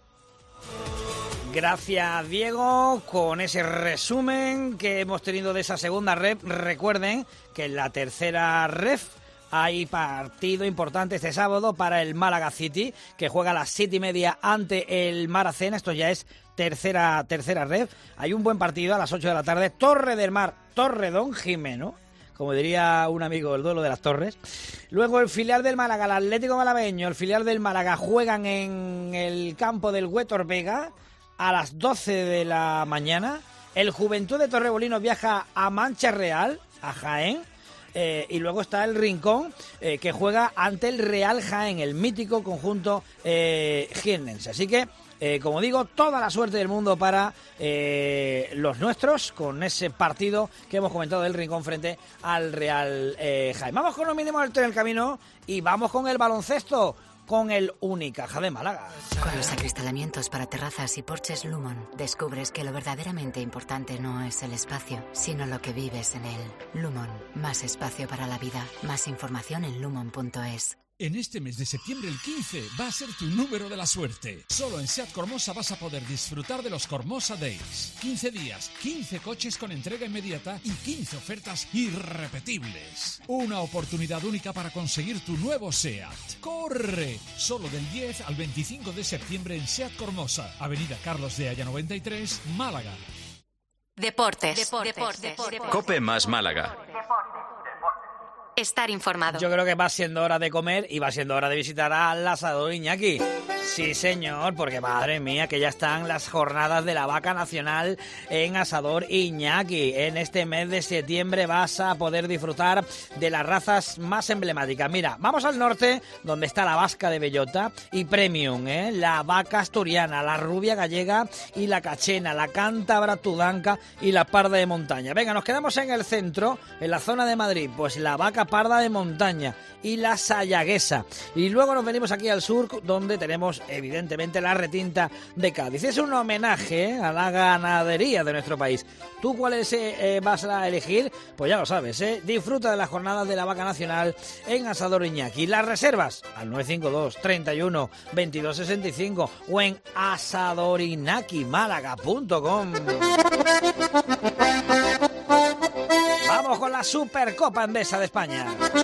Gracias, Diego, con ese resumen que hemos tenido de esa segunda ref. Recuerden que en la tercera ref hay partido importante este sábado para el Málaga City, que juega a las siete y media ante el Maracena. Esto ya es tercera, tercera ref. Hay un buen partido a las ocho de la tarde. Torre del Mar, Torredón Jimeno, como diría un amigo, el duelo de las torres. Luego el filial del Málaga, el Atlético Malagueño, el filial del Málaga juegan en el campo del Huétor Vega a las doce de la mañana. El Juventud de Torremolinos viaja a Mancha Real, a Jaén, eh, y luego está el Rincón, eh, que juega ante el Real Jaén, el mítico conjunto eh, jiennense. Así que, eh, como digo, toda la suerte del mundo para eh, los nuestros con ese partido que hemos comentado del Rincón frente al Real eh, Jaén. Vamos con lo mínimo en el camino y vamos con el baloncesto, con el Unicaja de Málaga. Con los acristalamientos para terrazas y porches Lumon, descubres que lo verdaderamente importante no es el espacio, sino lo que vives en él. Lumon, más espacio para la vida. Más información en lumon punto es. En este mes de septiembre, el quince, va a ser tu número de la suerte. Solo en SEAT Cormosa vas a poder disfrutar de los Cormosa Days. quince días, quince coches con entrega inmediata y quince ofertas irrepetibles. Una oportunidad única para conseguir tu nuevo SEAT. ¡Corre! Solo del diez al veinticinco de septiembre en SEAT Cormosa, Avenida Carlos de Haya noventa y tres, Málaga. Deportes. Deportes. Deportes. Deportes. Cope más Málaga. Estar informado. Yo creo que va siendo hora de comer y va siendo hora de visitar al asador Iñaki. Sí, señor, porque madre mía, que ya están las jornadas de la vaca nacional en Asador Iñaki. En este mes de septiembre vas a poder disfrutar de las razas más emblemáticas. Mira, vamos al norte, donde está la vasca de bellota y premium, ¿eh? La vaca asturiana, la rubia gallega y la cachena, la cántabra tudanca y la parda de montaña. Venga, nos quedamos en el centro, en la zona de Madrid, pues la vaca parda de montaña y la sayaguesa. Y luego nos venimos aquí al sur, donde tenemos evidentemente la retinta de Cádiz. Es un homenaje a la ganadería de nuestro país. ¿Tú cuál es, eh, vas a elegir? Pues ya lo sabes, ¿eh? Disfruta de las jornadas de la vaca nacional en Asador Iñaki. Las reservas al nueve cinco dos, treinta y uno, veintidós sesenta y cinco o en asadorinaki málaga punto com. Vamos con la Supercopa Endesa de España.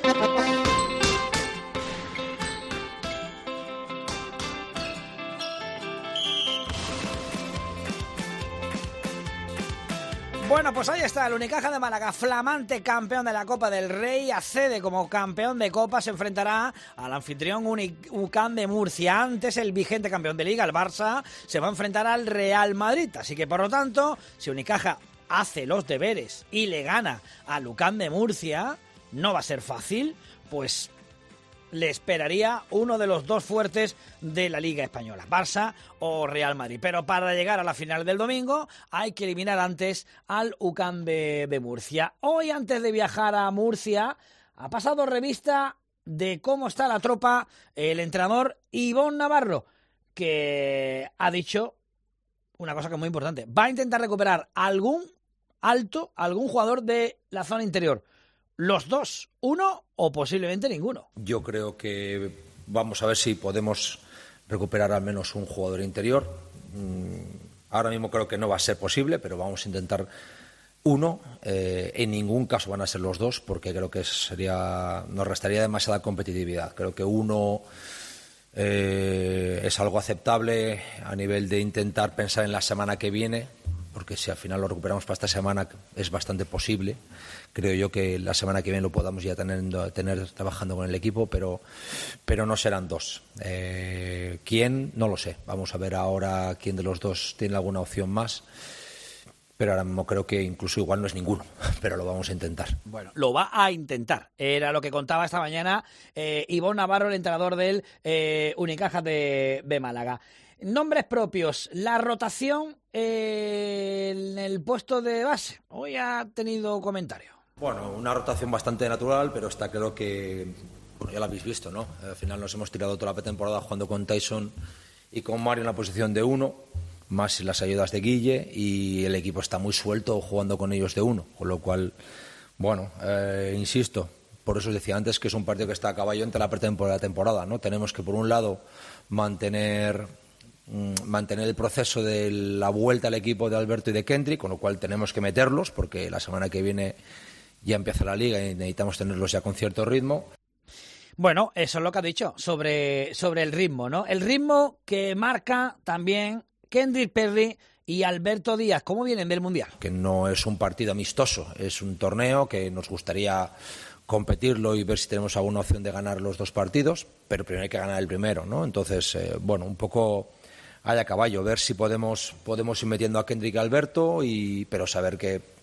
Bueno, pues ahí está, el Unicaja de Málaga, flamante campeón de la Copa del Rey, accede como campeón de Copa, se enfrentará al anfitrión UCAM de Murcia. Antes, el vigente campeón de Liga, el Barça, se va a enfrentar al Real Madrid. Así que, por lo tanto, si Unicaja hace los deberes y le gana al UCAM de Murcia, no va a ser fácil, pues le esperaría uno de los dos fuertes de la Liga Española, Barça o Real Madrid. Pero para llegar a la final del domingo hay que eliminar antes al UCAM de, de Murcia. Hoy, antes de viajar a Murcia, ha pasado revista de cómo está la tropa el entrenador Ivón Navarro, que ha dicho una cosa que es muy importante. Va a intentar recuperar algún alto, algún jugador de la zona interior. Los dos, uno o posiblemente ninguno. Yo creo que vamos a ver si podemos recuperar al menos un jugador interior. Ahora mismo creo que no va a ser posible, pero vamos a intentar uno. Eh, en ningún caso van a ser los dos, porque creo que sería nos restaría demasiada competitividad. Creo que uno eh, es algo aceptable a nivel de intentar pensar en la semana que viene, porque si al final lo recuperamos para esta semana es bastante posible. Creo yo que la semana que viene lo podamos ya tener, tener trabajando con el equipo, pero, pero no serán dos. Eh, ¿Quién? No lo sé. Vamos a ver ahora quién de los dos tiene alguna opción más. Pero ahora mismo creo que incluso igual no es ninguno, pero lo vamos a intentar. Bueno, lo va a intentar. Era lo que contaba esta mañana eh, Ivón Navarro, el entrenador del eh, Unicaja de, de Málaga. Nombres propios, la rotación eh, en el puesto de base. Hoy ha tenido comentario. Bueno, una rotación bastante natural, pero está claro que, bueno, ya lo habéis visto, ¿no? Al final nos hemos tirado toda la pretemporada jugando con Tyson y con Mario en la posición de uno, más las ayudas de Guille, y el equipo está muy suelto jugando con ellos de uno, con lo cual, bueno, eh, insisto, por eso os decía antes que es un partido que está a caballo entre la pretemporada y la temporada, ¿no? Tenemos que, por un lado, mantener... mantener el proceso de la vuelta al equipo de Alberto y de Kendrick, con lo cual tenemos que meterlos porque la semana que viene ya empieza la liga y necesitamos tenerlos ya con cierto ritmo. Bueno, eso es lo que ha dicho sobre, sobre el ritmo, ¿no? El ritmo que marca también Kendrick Perry y Alberto Díaz. ¿Cómo vienen del Mundial? Que no es un partido amistoso, es un torneo que nos gustaría competirlo y ver si tenemos alguna opción de ganar los dos partidos, pero primero hay que ganar el primero, ¿no? Entonces, eh, bueno, un poco hay a caballo, ver si podemos podemos ir metiendo a Kendrick y Alberto, y, pero saber que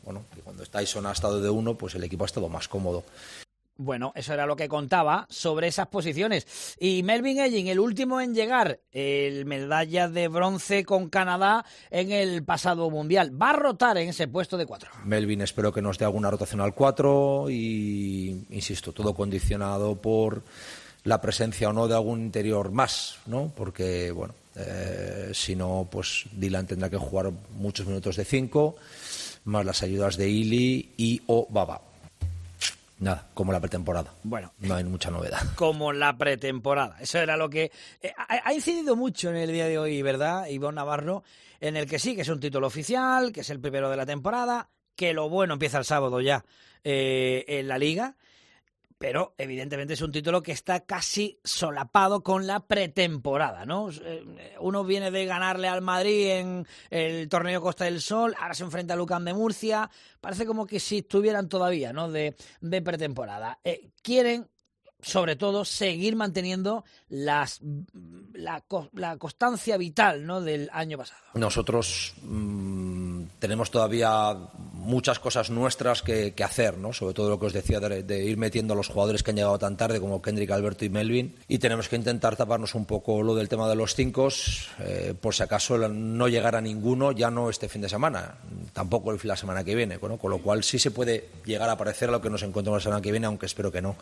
bueno, que cuando Tyson ha estado de uno, pues el equipo ha estado más cómodo. Bueno, eso era lo que contaba sobre esas posiciones. Y Melvin Ellin, el último en llegar, el medalla de bronce con Canadá en el pasado Mundial. Va a rotar en ese puesto de cuatro. Melvin espero que nos dé alguna rotación al cuatro y, insisto, todo condicionado por la presencia o no de algún interior más, ¿no? Porque, bueno, eh, si no, pues Dylan tendrá que jugar muchos minutos de cinco, más las ayudas de Ili y o Baba. Nada, como la pretemporada. Bueno, no hay mucha novedad. Como la pretemporada. Eso era lo que eh, ha, ha incidido mucho en el día de hoy, ¿verdad, Ivonne Navarro? En el que sí, que es un título oficial, que es el primero de la temporada, que lo bueno empieza el sábado ya eh, en la Liga, pero evidentemente es un título que está casi solapado con la pretemporada, ¿no? Uno viene de ganarle al Madrid en el torneo Costa del Sol, ahora se enfrenta a Lucan de Murcia, parece como que si estuvieran todavía, ¿no?, de, de pretemporada. Eh, quieren, sobre todo, seguir manteniendo las, la, la constancia vital, ¿no?, del año pasado. Nosotros mmm, tenemos todavía muchas cosas nuestras que, que hacer, ¿no? Sobre todo lo que os decía de, de ir metiendo a los jugadores que han llegado tan tarde como Kendrick, Alberto y Melvin, y tenemos que intentar taparnos un poco lo del tema de los cinco, eh, por si acaso no llegara ninguno, ya no este fin de semana, tampoco el, la semana que viene, bueno, con lo cual sí se puede llegar a parecer a lo que nos encontramos la semana que viene, aunque espero que no.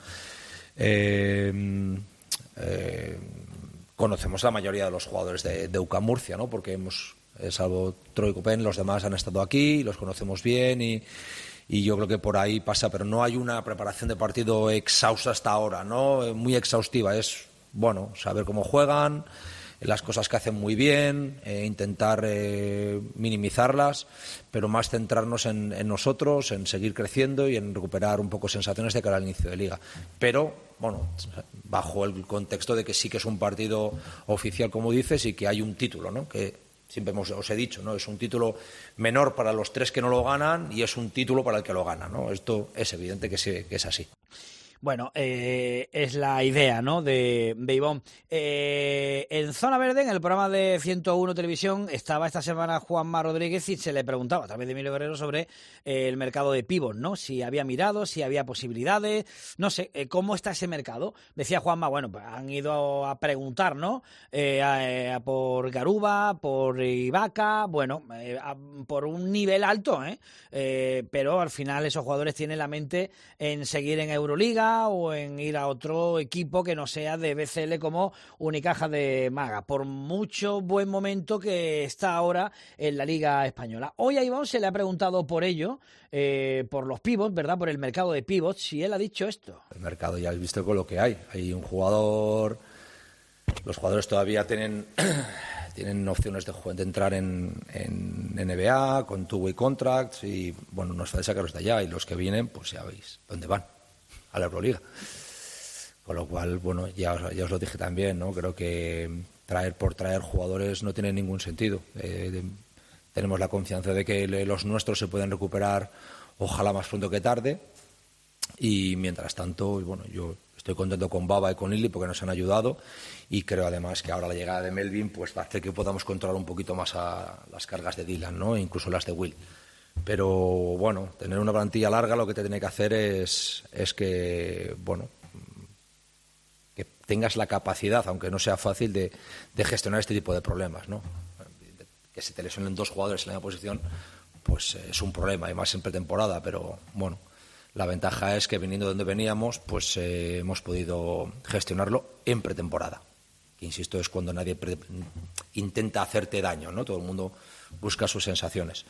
Eh, eh, conocemos la mayoría de los jugadores de, de U C A M Murcia, ¿no? Porque hemos, eh, salvo Troy Copen, los demás han estado aquí, los conocemos bien y, y yo creo que por ahí pasa, pero no hay una preparación de partido exhausta hasta ahora, ¿no? Muy exhaustiva, es, bueno, saber cómo juegan, las cosas que hacen muy bien, eh, intentar eh, minimizarlas, pero más centrarnos en, en nosotros, en seguir creciendo y en recuperar un poco sensaciones de cara al inicio de Liga. Pero, bueno, bajo el contexto de que sí que es un partido oficial, como dices, y que hay un título, ¿no? Que siempre hemos, os he dicho, ¿no? Es un título menor para los tres que no lo ganan y es un título para el que lo gana, ¿no? Esto es evidente que, sí, que es así. Bueno, eh, es la idea, ¿no?, de, de Ivonne. Eh, en Zona Verde, en el programa de ciento uno Televisión, estaba esta semana Juanma Rodríguez y se le preguntaba, a través de Emilio Guerrero, sobre eh, el mercado de pívot, ¿no? Si había mirado, si había posibilidades, no sé, eh, ¿cómo está ese mercado? Decía Juanma, bueno, pues han ido a preguntar, ¿no? Eh, a, a por Garuba, por Ibaka, bueno, eh, a, por un nivel alto, ¿eh? ¿eh? Pero al final esos jugadores tienen la mente en seguir en Euroliga o en ir a otro equipo que no sea de B C L como Unicaja de Málaga, por mucho buen momento que está ahora en la Liga Española. Hoy a Ivonne se le ha preguntado por ello, eh, por los pivots, ¿verdad?, por el mercado de pivots, si él ha dicho esto. El mercado ya has visto con lo que hay. Hay un jugador, los jugadores todavía tienen tienen opciones de, de entrar en, en N B A con two-way contracts y, bueno, nos falta sacarlos de allá y los que vienen, pues ya veis dónde van, a la Euroliga. Con lo cual, bueno, ya, ya os lo dije también, ¿no? Creo que traer por traer jugadores no tiene ningún sentido. Eh, de, tenemos la confianza de que los nuestros se pueden recuperar, ojalá más pronto que tarde. Y mientras tanto, bueno, yo estoy contento con Baba y con Lili porque nos han ayudado y creo además que ahora la llegada de Melvin pues va a hacer que podamos controlar un poquito más a las cargas de Dylan, ¿no? E incluso las de Will. Pero bueno, tener una plantilla larga lo que te tiene que hacer es, es que, bueno, que tengas la capacidad, aunque no sea fácil, de, de gestionar este tipo de problemas, ¿no? Que se te lesionen dos jugadores en la misma posición, pues es un problema, y más en pretemporada, pero bueno, la ventaja es que viniendo de donde veníamos, pues eh, hemos podido gestionarlo en pretemporada. Que insisto, es cuando nadie pre- intenta hacerte daño, ¿no? Todo el mundo busca sus sensaciones.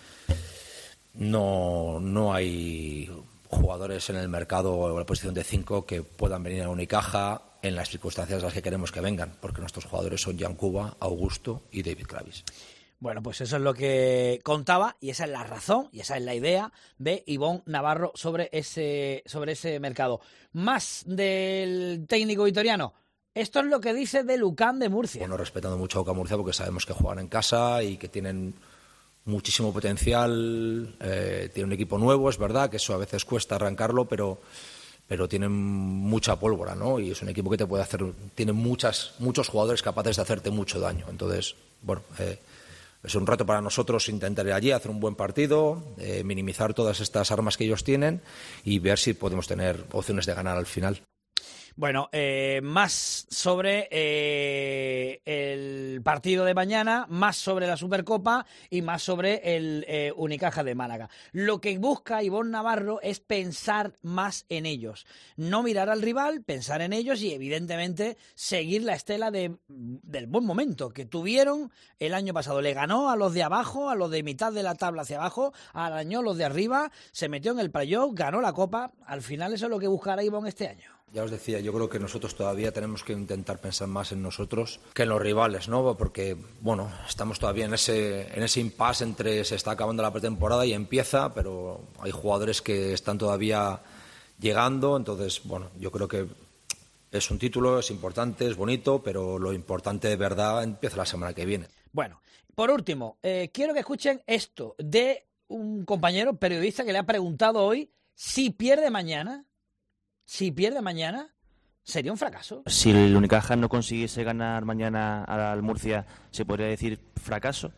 No, no hay jugadores en el mercado o en la posición de cinco que puedan venir a Unicaja en las circunstancias en las que queremos que vengan, porque nuestros jugadores son Jan Kuba, Augusto y David Kravis. Bueno, pues eso es lo que contaba y esa es la razón y esa es la idea de Ivonne Navarro sobre ese, sobre ese mercado. Más del técnico vitoriano. Esto es lo que dice de Lucan de Murcia. Bueno, respetando mucho a Lucan Murcia porque sabemos que juegan en casa y que tienen muchísimo potencial, eh, tiene un equipo nuevo, es verdad que eso a veces cuesta arrancarlo, pero pero tienen mucha pólvora, ¿no? Y es un equipo que te puede hacer, tiene muchas muchos jugadores capaces de hacerte mucho daño. Entonces, bueno, eh, Es un reto para nosotros intentar ir allí, hacer un buen partido, eh, minimizar todas estas armas que ellos tienen y ver si podemos tener opciones de ganar al final. Bueno, eh, más sobre eh, el partido de mañana, más sobre la Supercopa y más sobre el eh, Unicaja de Málaga. Lo que busca Ivonne Navarro es pensar más en ellos. No mirar al rival, pensar en ellos y, evidentemente, seguir la estela de, del buen momento que tuvieron el año pasado. Le ganó a los de abajo, a los de mitad de la tabla hacia abajo, arañó a los de arriba, se metió en el playoff, ganó la Copa. Al final eso es lo que buscará Ivonne este año. Ya os decía, yo creo que nosotros todavía tenemos que intentar pensar más en nosotros que en los rivales, ¿no? Porque, bueno, estamos todavía en ese en ese impasse entre se está acabando la pretemporada y empieza, pero hay jugadores que están todavía llegando, entonces, bueno, yo creo que es un título, es importante, es bonito, pero lo importante de verdad empieza la semana que viene. Bueno, por último, eh, quiero que escuchen esto de un compañero periodista que le ha preguntado hoy si pierde mañana... Si pierde mañana, ¿sería un fracaso? Si el Unicaja no consiguiese ganar mañana al Murcia, ¿se podría decir fracaso?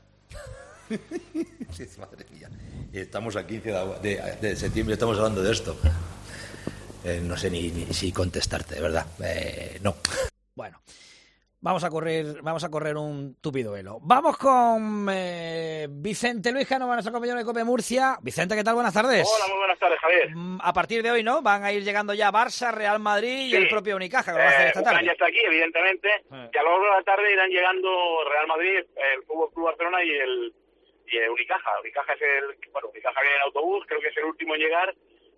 Sí, madre mía. Estamos a quince de, de septiembre, estamos hablando de esto. Eh, no sé ni, ni si contestarte, de verdad. Eh, no. Bueno. Vamos a correr, vamos a correr un tupido velo. Vamos con eh, Vicente Luis Canova, nuestro compañero de COPE Murcia. Vicente, ¿qué tal? Buenas tardes. Hola, muy buenas tardes, Javier. A partir de hoy, ¿no? Van a ir llegando ya Barça, Real Madrid sí. y el propio Unicaja, que lo va a hacer esta tarde. Ucán ya está aquí, evidentemente. Eh. Y a lo largo de la tarde irán llegando Real Madrid, el Fútbol Club Barcelona y el, y el Unicaja. Unicaja es el, bueno, Unicaja viene en autobús, creo que es el último en llegar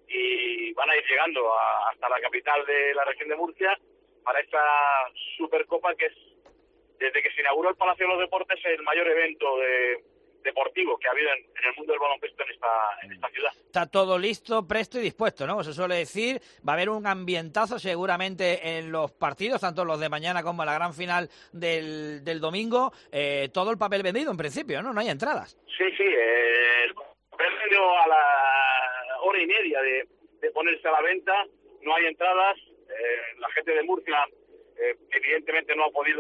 y van a ir llegando a, hasta la capital de la región de Murcia para esta Supercopa que es, desde que se inauguró el Palacio de los Deportes, el mayor evento de, deportivo que ha habido en, en el mundo del baloncesto en esta, en esta ciudad. Está todo listo, presto y dispuesto, ¿no? Se suele decir, va a haber un ambientazo seguramente en los partidos, tanto los de mañana como en la gran final del, del domingo. Eh, todo el papel vendido en principio, ¿no? No hay entradas. Sí, sí, eh, el papel vendido a la hora y media de, de ponerse a la venta, no hay entradas. Eh, la gente de Murcia eh, evidentemente no ha podido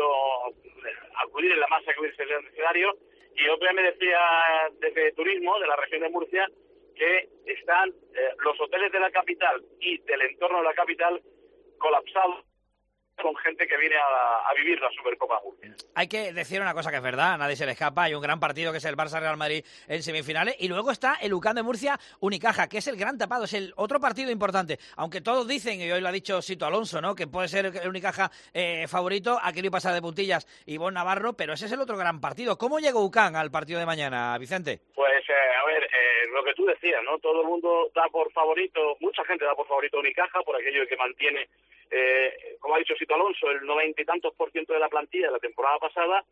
acudir en la masa que hubiese en el escenario, y el otro día me decía desde Turismo de la región de Murcia que están eh, los hoteles de la capital y del entorno de la capital colapsados con gente que viene a, a vivir la Supercopa Murcia. Hay que decir una cosa que es verdad, a nadie se le escapa, hay un gran partido que es el Barça-Real Madrid en semifinales, y luego está el Ucán de Murcia-Unicaja, que es el gran tapado, es el otro partido importante, aunque todos dicen, y hoy lo ha dicho Sito Alonso, ¿no?, que puede ser el Unicaja eh, favorito, aquí no pasa de puntillas Ivonne Navarro, pero ese es el otro gran partido. ¿Cómo llegó Ucán al partido de mañana, Vicente? Pues, eh, a ver, eh, lo que tú decías, ¿no?, todo el mundo da por favorito, mucha gente da por favorito a Unicaja, por aquello que mantiene, Eh, como ha dicho Sito Alonso, el noventa y tantos por ciento de la plantilla de la temporada pasada,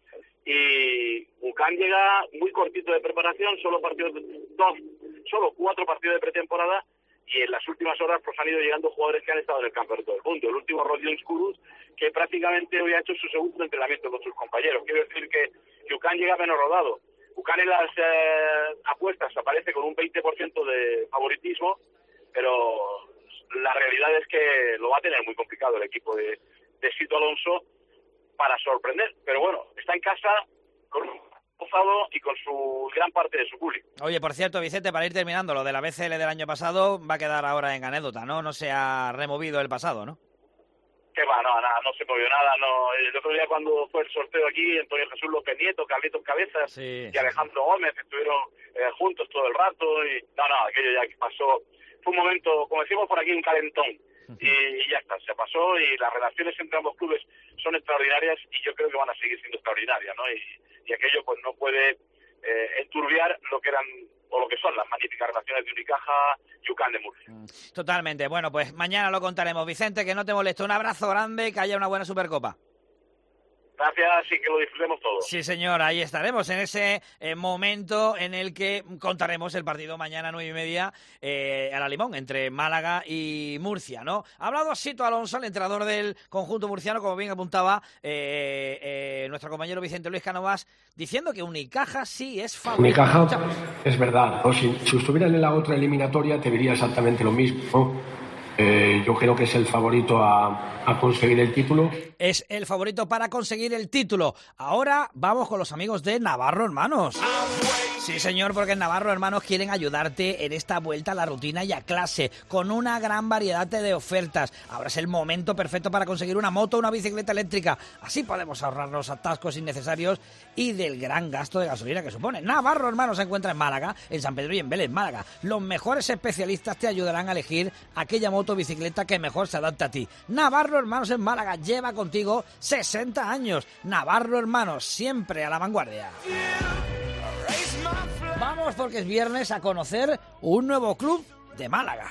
y Ucán llega muy cortito de preparación, solo partidos dos, solo cuatro partidos de pretemporada, y en las últimas horas pues han ido llegando jugadores que han estado en el campo de todo el mundo. El último, Rodion Skurus, que prácticamente hoy ha hecho su segundo entrenamiento con sus compañeros. Quiero decir que, que Ucán llega menos rodado. Ucán en las eh, apuestas aparece con un veinte por ciento de favoritismo, pero la realidad es que lo va a tener muy complicado el equipo de, de Sito Alonso para sorprender. Pero bueno, está en casa con un gozado y con su gran parte de su público. Oye, por cierto, Vicente, para ir terminando, lo de la B C L del año pasado va a quedar ahora en anécdota, ¿no? No se ha removido el pasado, ¿no? Que va, no, nada, no se movió nada. No. El otro día cuando fue el sorteo aquí, Antonio Jesús López Nieto, Carlitos Cabezas sí, y Alejandro sí. Gómez estuvieron eh, juntos todo el rato y no, no, aquello ya que pasó. Fue un momento, como decimos por aquí, un calentón. Y, y ya está, se pasó, y las relaciones entre ambos clubes son extraordinarias y yo creo que van a seguir siendo extraordinarias, ¿no? Y, y aquello pues no puede eh, enturbiar lo que eran o lo que son las magníficas relaciones de Unicaja y Ucán de Murcia. Totalmente. Bueno, pues mañana lo contaremos. Vicente, que no te moleste. Un abrazo grande, que haya una buena Supercopa. Gracias y que lo disfrutemos todos. Sí, señor, ahí estaremos en ese eh, momento en el que contaremos el partido mañana a nueve y media eh, a la Limón, entre Málaga y Murcia, ¿no? Ha hablado Sito Alonso, el entrenador del conjunto murciano, como bien apuntaba eh, eh, nuestro compañero Vicente Luis Cánovas, diciendo que Unicaja sí es favorito. Unicaja, es verdad, ¿no? Si, si estuvieran en la otra eliminatoria te diría exactamente lo mismo, ¿no? Eh, yo creo que es el favorito a, a conseguir el título. es el favorito para conseguir el título. Ahora vamos con los amigos de Navarro Hermanos. Sí, señor, porque Navarro Hermanos quieren ayudarte en esta vuelta a la rutina y a clase, con una gran variedad de ofertas. Ahora es el momento perfecto para conseguir una moto o una bicicleta eléctrica. Así podemos ahorrar los atascos innecesarios y del gran gasto de gasolina que supone. Navarro Hermanos se encuentra en Málaga, en San Pedro y en Vélez, Málaga. Los mejores especialistas te ayudarán a elegir aquella moto o bicicleta que mejor se adapte a ti. Navarro Hermanos en Málaga lleva contigo sesenta años. Navarro Hermanos, siempre a la vanguardia. Vamos, porque es viernes, a conocer un nuevo club de Málaga.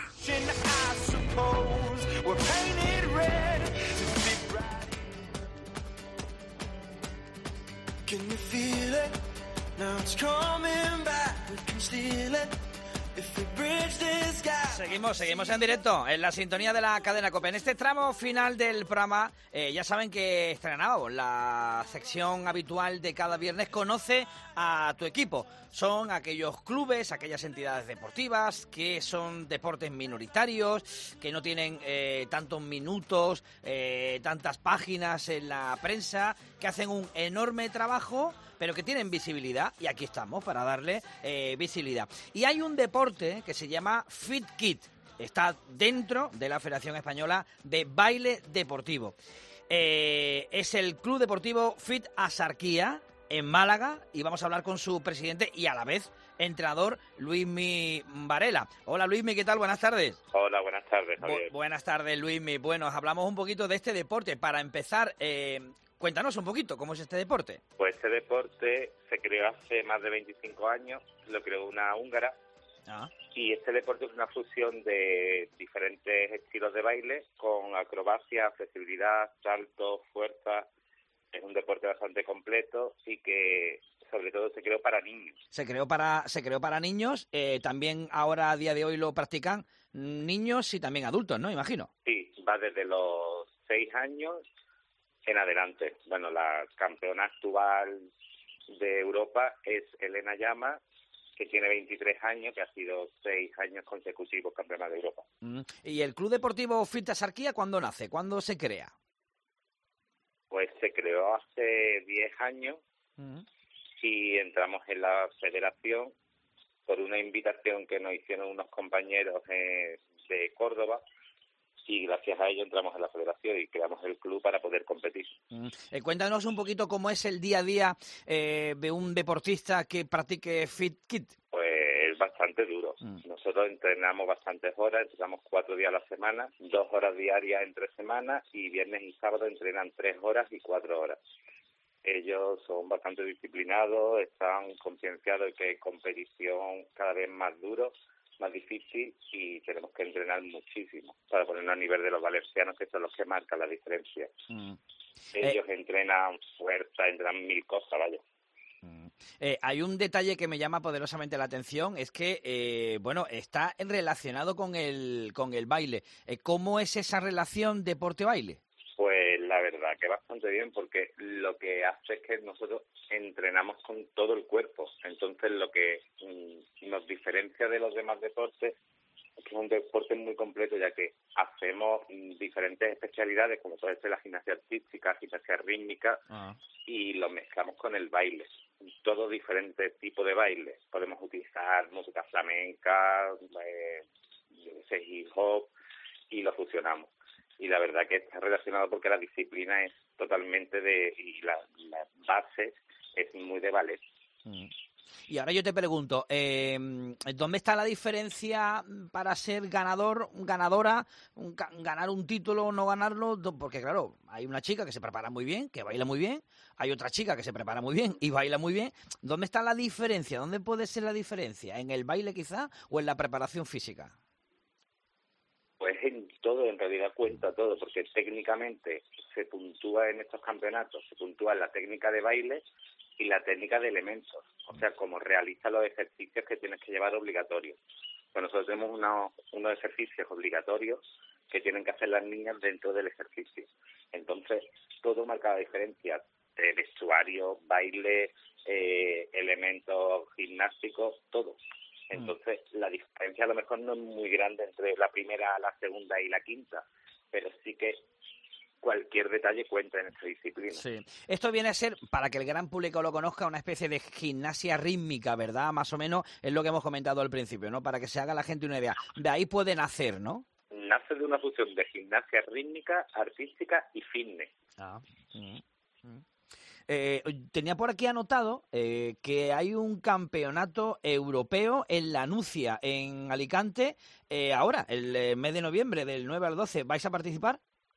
Seguimos, seguimos en directo en la sintonía de la cadena COPE. En este tramo final del programa, eh, ya saben que estrenábamos la sección habitual de cada viernes, Conoce a tu equipo. Son aquellos clubes, aquellas entidades deportivas que son deportes minoritarios, que no tienen eh, tantos minutos, eh, tantas páginas en la prensa, que hacen un enorme trabajo, pero que tienen visibilidad, y aquí estamos para darle eh, visibilidad. Y hay un deporte que se llama Fit Kit, está dentro de la Federación Española de Baile Deportivo. Eh, es el Club Deportivo Fit Asarquía, en Málaga, y vamos a hablar con su presidente y a la vez entrenador, Luismi Varela. Hola Luismi, ¿qué tal? Buenas tardes. Hola, buenas tardes, Javier. Bu- buenas tardes, Luismi. Bueno, hablamos un poquito de este deporte. Para empezar, eh, cuéntanos un poquito, ¿cómo es este deporte? Pues este deporte se creó hace más de veinticinco años, lo creó una húngara, ah. y este deporte es una fusión de diferentes estilos de baile con acrobacia, flexibilidad, salto, fuerza. Es un deporte bastante completo y que sobre todo se creó para niños. Se creó para se creó para niños, eh, también ahora a día de hoy lo practican niños y también adultos, ¿no? Imagino. Sí, va desde los seis años en adelante. Bueno, la campeona actual de Europa es Elena Llama, que tiene veintitrés años, que ha sido seis años consecutivos campeona de Europa. Mm. ¿Y el Club Deportivo Fit Asarquía cuándo nace? ¿Cuándo se crea? Pues se creó hace diez años Mm. y entramos en la federación por una invitación que nos hicieron unos compañeros eh, de Córdoba, y gracias a ello entramos en la federación y creamos el club para poder competir. Mm. Eh, cuéntanos un poquito cómo es el día a día eh, de un deportista que practique Fit Kit. Pues es bastante duro. Mm. Nosotros entrenamos bastantes horas, entrenamos cuatro días a la semana, dos horas diarias entre semanas, y viernes y sábado entrenan tres horas y cuatro horas. Ellos son bastante disciplinados, están concienciados de que hay competición cada vez más duro, más difícil, y tenemos que entrenar muchísimo para ponernos a nivel de los valencianos, que son los que marcan la diferencia. Mm. Ellos eh, entrenan fuerza, entrenan mil cosas, vaya. Eh, hay un detalle que me llama poderosamente la atención, es que, eh, bueno, está relacionado con el con el baile. Eh, ¿Cómo es esa relación deporte-baile? Pues la verdad que bastante bien, porque lo que hace es que nosotros entrenamos con todo el cuerpo. Entonces lo que mm, nos diferencia de los demás deportes es que es un deporte muy completo, ya que hacemos mm, diferentes especialidades, como puede ser la gimnasia artística, gimnasia rítmica, Ah. y lo mezclamos con el baile. Todo diferente tipo de baile. Podemos utilizar música flamenca, eh, yo qué sé, hip hop, y lo fusionamos. Y la verdad que está relacionado porque la disciplina es totalmente de, y la, la base es muy de ballet. Mm. Y ahora yo te pregunto, eh, ¿dónde está la diferencia para ser ganador, ganadora, un, ganar un título o no ganarlo? Porque claro, hay una chica que se prepara muy bien, que baila muy bien, hay otra chica que se prepara muy bien y baila muy bien. ¿Dónde está la diferencia? ¿Dónde puede ser la diferencia? ¿En el baile quizá o en la preparación física? Pues en todo, en realidad cuenta todo, porque técnicamente se puntúa en estos campeonatos, se puntúa en la técnica de baile y la técnica de elementos, o sea, como realiza los ejercicios que tienes que llevar obligatorios. Pues nosotros tenemos unos, unos ejercicios obligatorios que tienen que hacer las niñas dentro del ejercicio. Entonces, todo marca la diferencia, de vestuario, baile, eh, elementos gimnásticos, todo. Entonces, la diferencia a lo mejor no es muy grande entre la primera, la segunda y la quinta, pero sí que cualquier detalle cuenta en esta disciplina. Sí. Esto viene a ser, para que el gran público lo conozca, una especie de gimnasia rítmica, ¿verdad? Más o menos es lo que hemos comentado al principio, ¿no? Para que se haga la gente una idea. De ahí pueden nacer, ¿no? Nace de una fusión de gimnasia rítmica, artística y fitness. Ah. Mm, mm. Eh, tenía por aquí anotado eh, que hay un campeonato europeo en La Nucia, en Alicante, eh, ahora, el eh, mes de noviembre, del nueve al doce. ¿Vais a participar?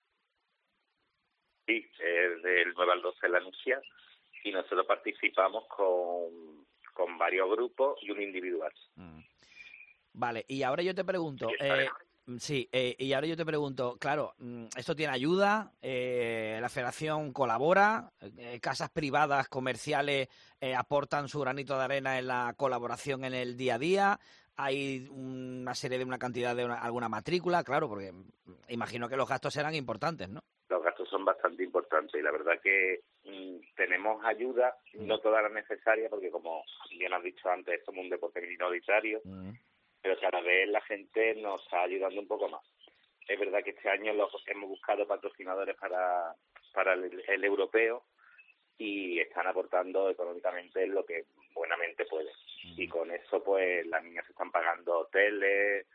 Sí, es del nueve al doce en La Nucia, y nosotros participamos con, con varios grupos y un individual. Mm. Vale, y ahora yo te pregunto... Eh, sí, eh, y ahora yo te pregunto, claro, ¿esto tiene ayuda? Eh, ¿La federación colabora? Eh, ¿Casas privadas, comerciales eh, aportan su granito de arena en la colaboración en el día a día? ¿Hay una serie de una cantidad de una, alguna matrícula? Claro, porque imagino que los gastos serán importantes, ¿no? Los gastos son bastante importantes y la verdad que mmm, tenemos ayuda, mm. no toda la necesaria, porque como bien has dicho antes, somos un deporte minoritario, mm. pero cada vez la gente nos está ayudando un poco más. Es verdad que este año los, hemos buscado patrocinadores para, para el, el europeo y están aportando económicamente lo que buenamente pueden. Mm. Y con eso, pues, las niñas están pagando hoteles,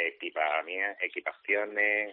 equipaciones,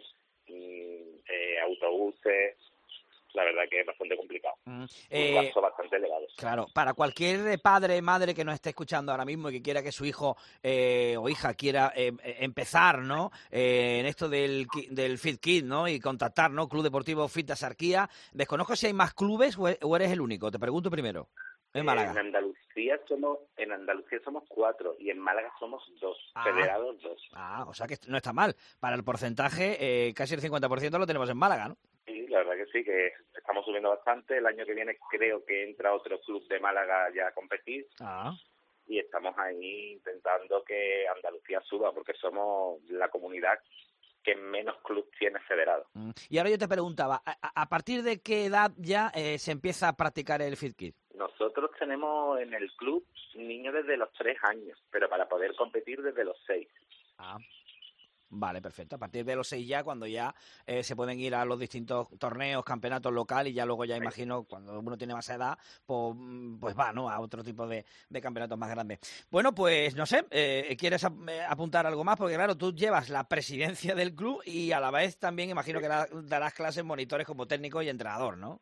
eh, autobuses. La verdad que es bastante complicado. Mm. Eh, un gasto bastante elevado. Claro, para cualquier padre, madre que nos esté escuchando ahora mismo y que quiera que su hijo eh, o hija quiera eh, empezar, ¿no? Eh, en esto del, del Fit Kid, ¿no? Y contactar, ¿no? Club Deportivo Fit Sarquía. Desconozco si hay más clubes o eres el único. Te pregunto primero. En Málaga. En Andalucía somos, en Andalucía somos cuatro y en Málaga somos dos, ah. federados dos. Ah, o sea que no está mal. Para el porcentaje, eh, casi el cincuenta por ciento lo tenemos en Málaga, ¿no? Sí, la verdad que sí, que estamos subiendo bastante. El año que viene creo que entra otro club de Málaga ya a competir. Ah. Y estamos ahí intentando que Andalucía suba, porque somos la comunidad que menos club tiene federado. Mm. Y ahora yo te preguntaba, ¿a, a partir de qué edad ya eh, se empieza a practicar el Fit Kid? Nosotros tenemos en el club niños desde los tres años, pero para poder competir desde los seis. Ah. Vale, perfecto. A partir de los seis ya, cuando ya eh, se pueden ir a los distintos torneos, campeonatos locales, y ya luego ya imagino, cuando uno tiene más edad, pues, pues va, ¿no? A otro tipo de, de campeonatos más grandes. Bueno, pues no sé, eh, ¿quieres ap apuntar algo más? Porque claro, tú llevas la presidencia del club y a la vez también imagino que da, darás clases monitores como técnico y entrenador, ¿no?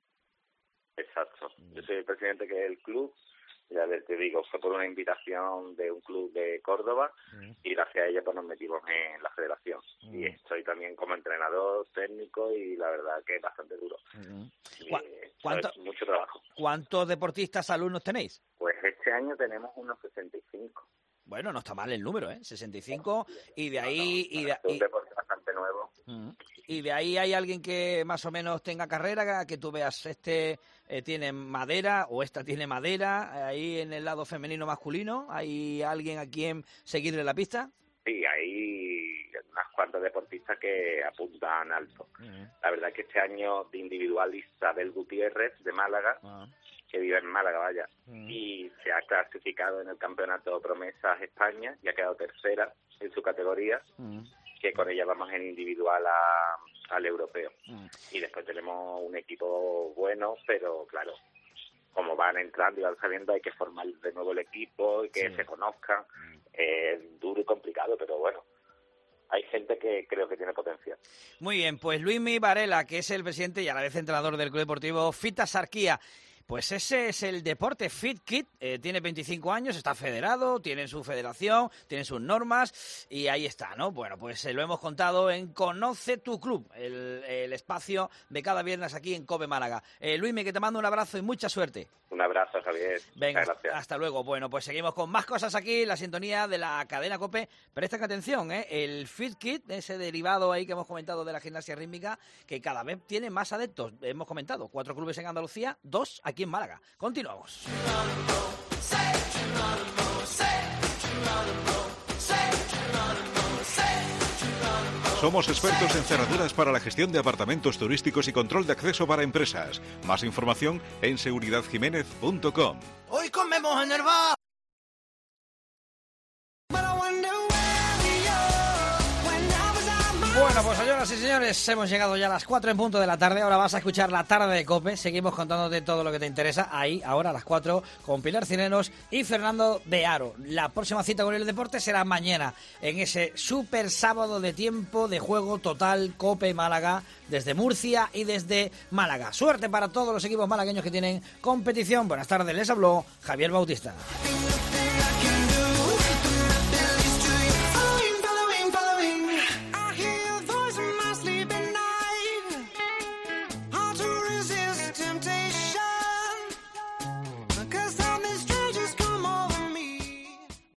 Exacto. Yo soy el presidente que es el club. Ya te digo, fue por una invitación de un club de Córdoba mm. y gracias a ella pues nos metimos en la federación. Mm. Y estoy también como entrenador técnico y la verdad que es bastante duro. Mm. Y, ¿Cuánto, es mucho trabajo. ¿Cuántos deportistas alumnos tenéis? Pues este año tenemos unos sesenta y cinco. Bueno, no está mal el número, ¿eh? sesenta y cinco y de ahí... No, no, y de, es un y, deporte bastante nuevo. Y de ahí hay alguien que más o menos tenga carrera, que tú veas, este eh, tiene madera o esta tiene madera, ahí en el lado femenino masculino, ¿hay alguien a quien seguirle la pista? Sí, hay unas cuantas deportistas que apuntan alto. Uh-huh. La verdad es que este año de individual Isabel Gutiérrez, de Málaga, uh-huh. que vive en Málaga, vaya, uh-huh. y se ha clasificado en el campeonato Promesas España y ha quedado tercera en su categoría, uh-huh. que con ella vamos en individual a, al europeo. Uh-huh. Y después tenemos un equipo bueno, pero claro, como van entrando y van saliendo, hay que formar de nuevo el equipo y que sí. se conozcan. Uh-huh. Es duro y complicado, pero bueno, hay gente que creo que tiene potencial. Muy bien, pues Luismi Varela, que es el presidente y a la vez entrenador del Club Deportivo Fit Sarquía. Pues ese es el deporte Fit Kid, eh, tiene veinticinco años, está federado, tiene su federación, tiene sus normas y ahí está, ¿no? Bueno, pues eh, lo hemos contado en Conoce tu Club, el, el espacio de cada viernes aquí en COPE Málaga. Eh, Luismi, que te mando un abrazo y mucha suerte. Un abrazo, Javier. Venga, muchas gracias. Hasta luego. Bueno, pues seguimos con más cosas aquí, la sintonía de la cadena COPE. Presten atención, ¿eh? El Fit Kid, ese derivado ahí que hemos comentado de la gimnasia rítmica, que cada vez tiene más adeptos. Hemos comentado, cuatro clubes en Andalucía, dos aquí en Málaga. Continuamos. Somos expertos en cerraduras para la gestión de apartamentos turísticos y control de acceso para empresas. Más información en seguridad jiménez punto com. Hoy comemos en el bar. Bueno, pues señoras Señoras y señores, hemos llegado ya a las cuatro en punto de la tarde. Ahora vas a escuchar la tarde de COPE. Seguimos contándote todo lo que te interesa ahí, ahora a las cuatro, con Pilar Cineros y Fernando de Aro. La próxima cita con el deporte será mañana, en ese super sábado de tiempo de juego total COPE Málaga, desde Murcia y desde Málaga. Suerte para todos los equipos malagueños que tienen competición. Buenas tardes, les habló Javier Bautista.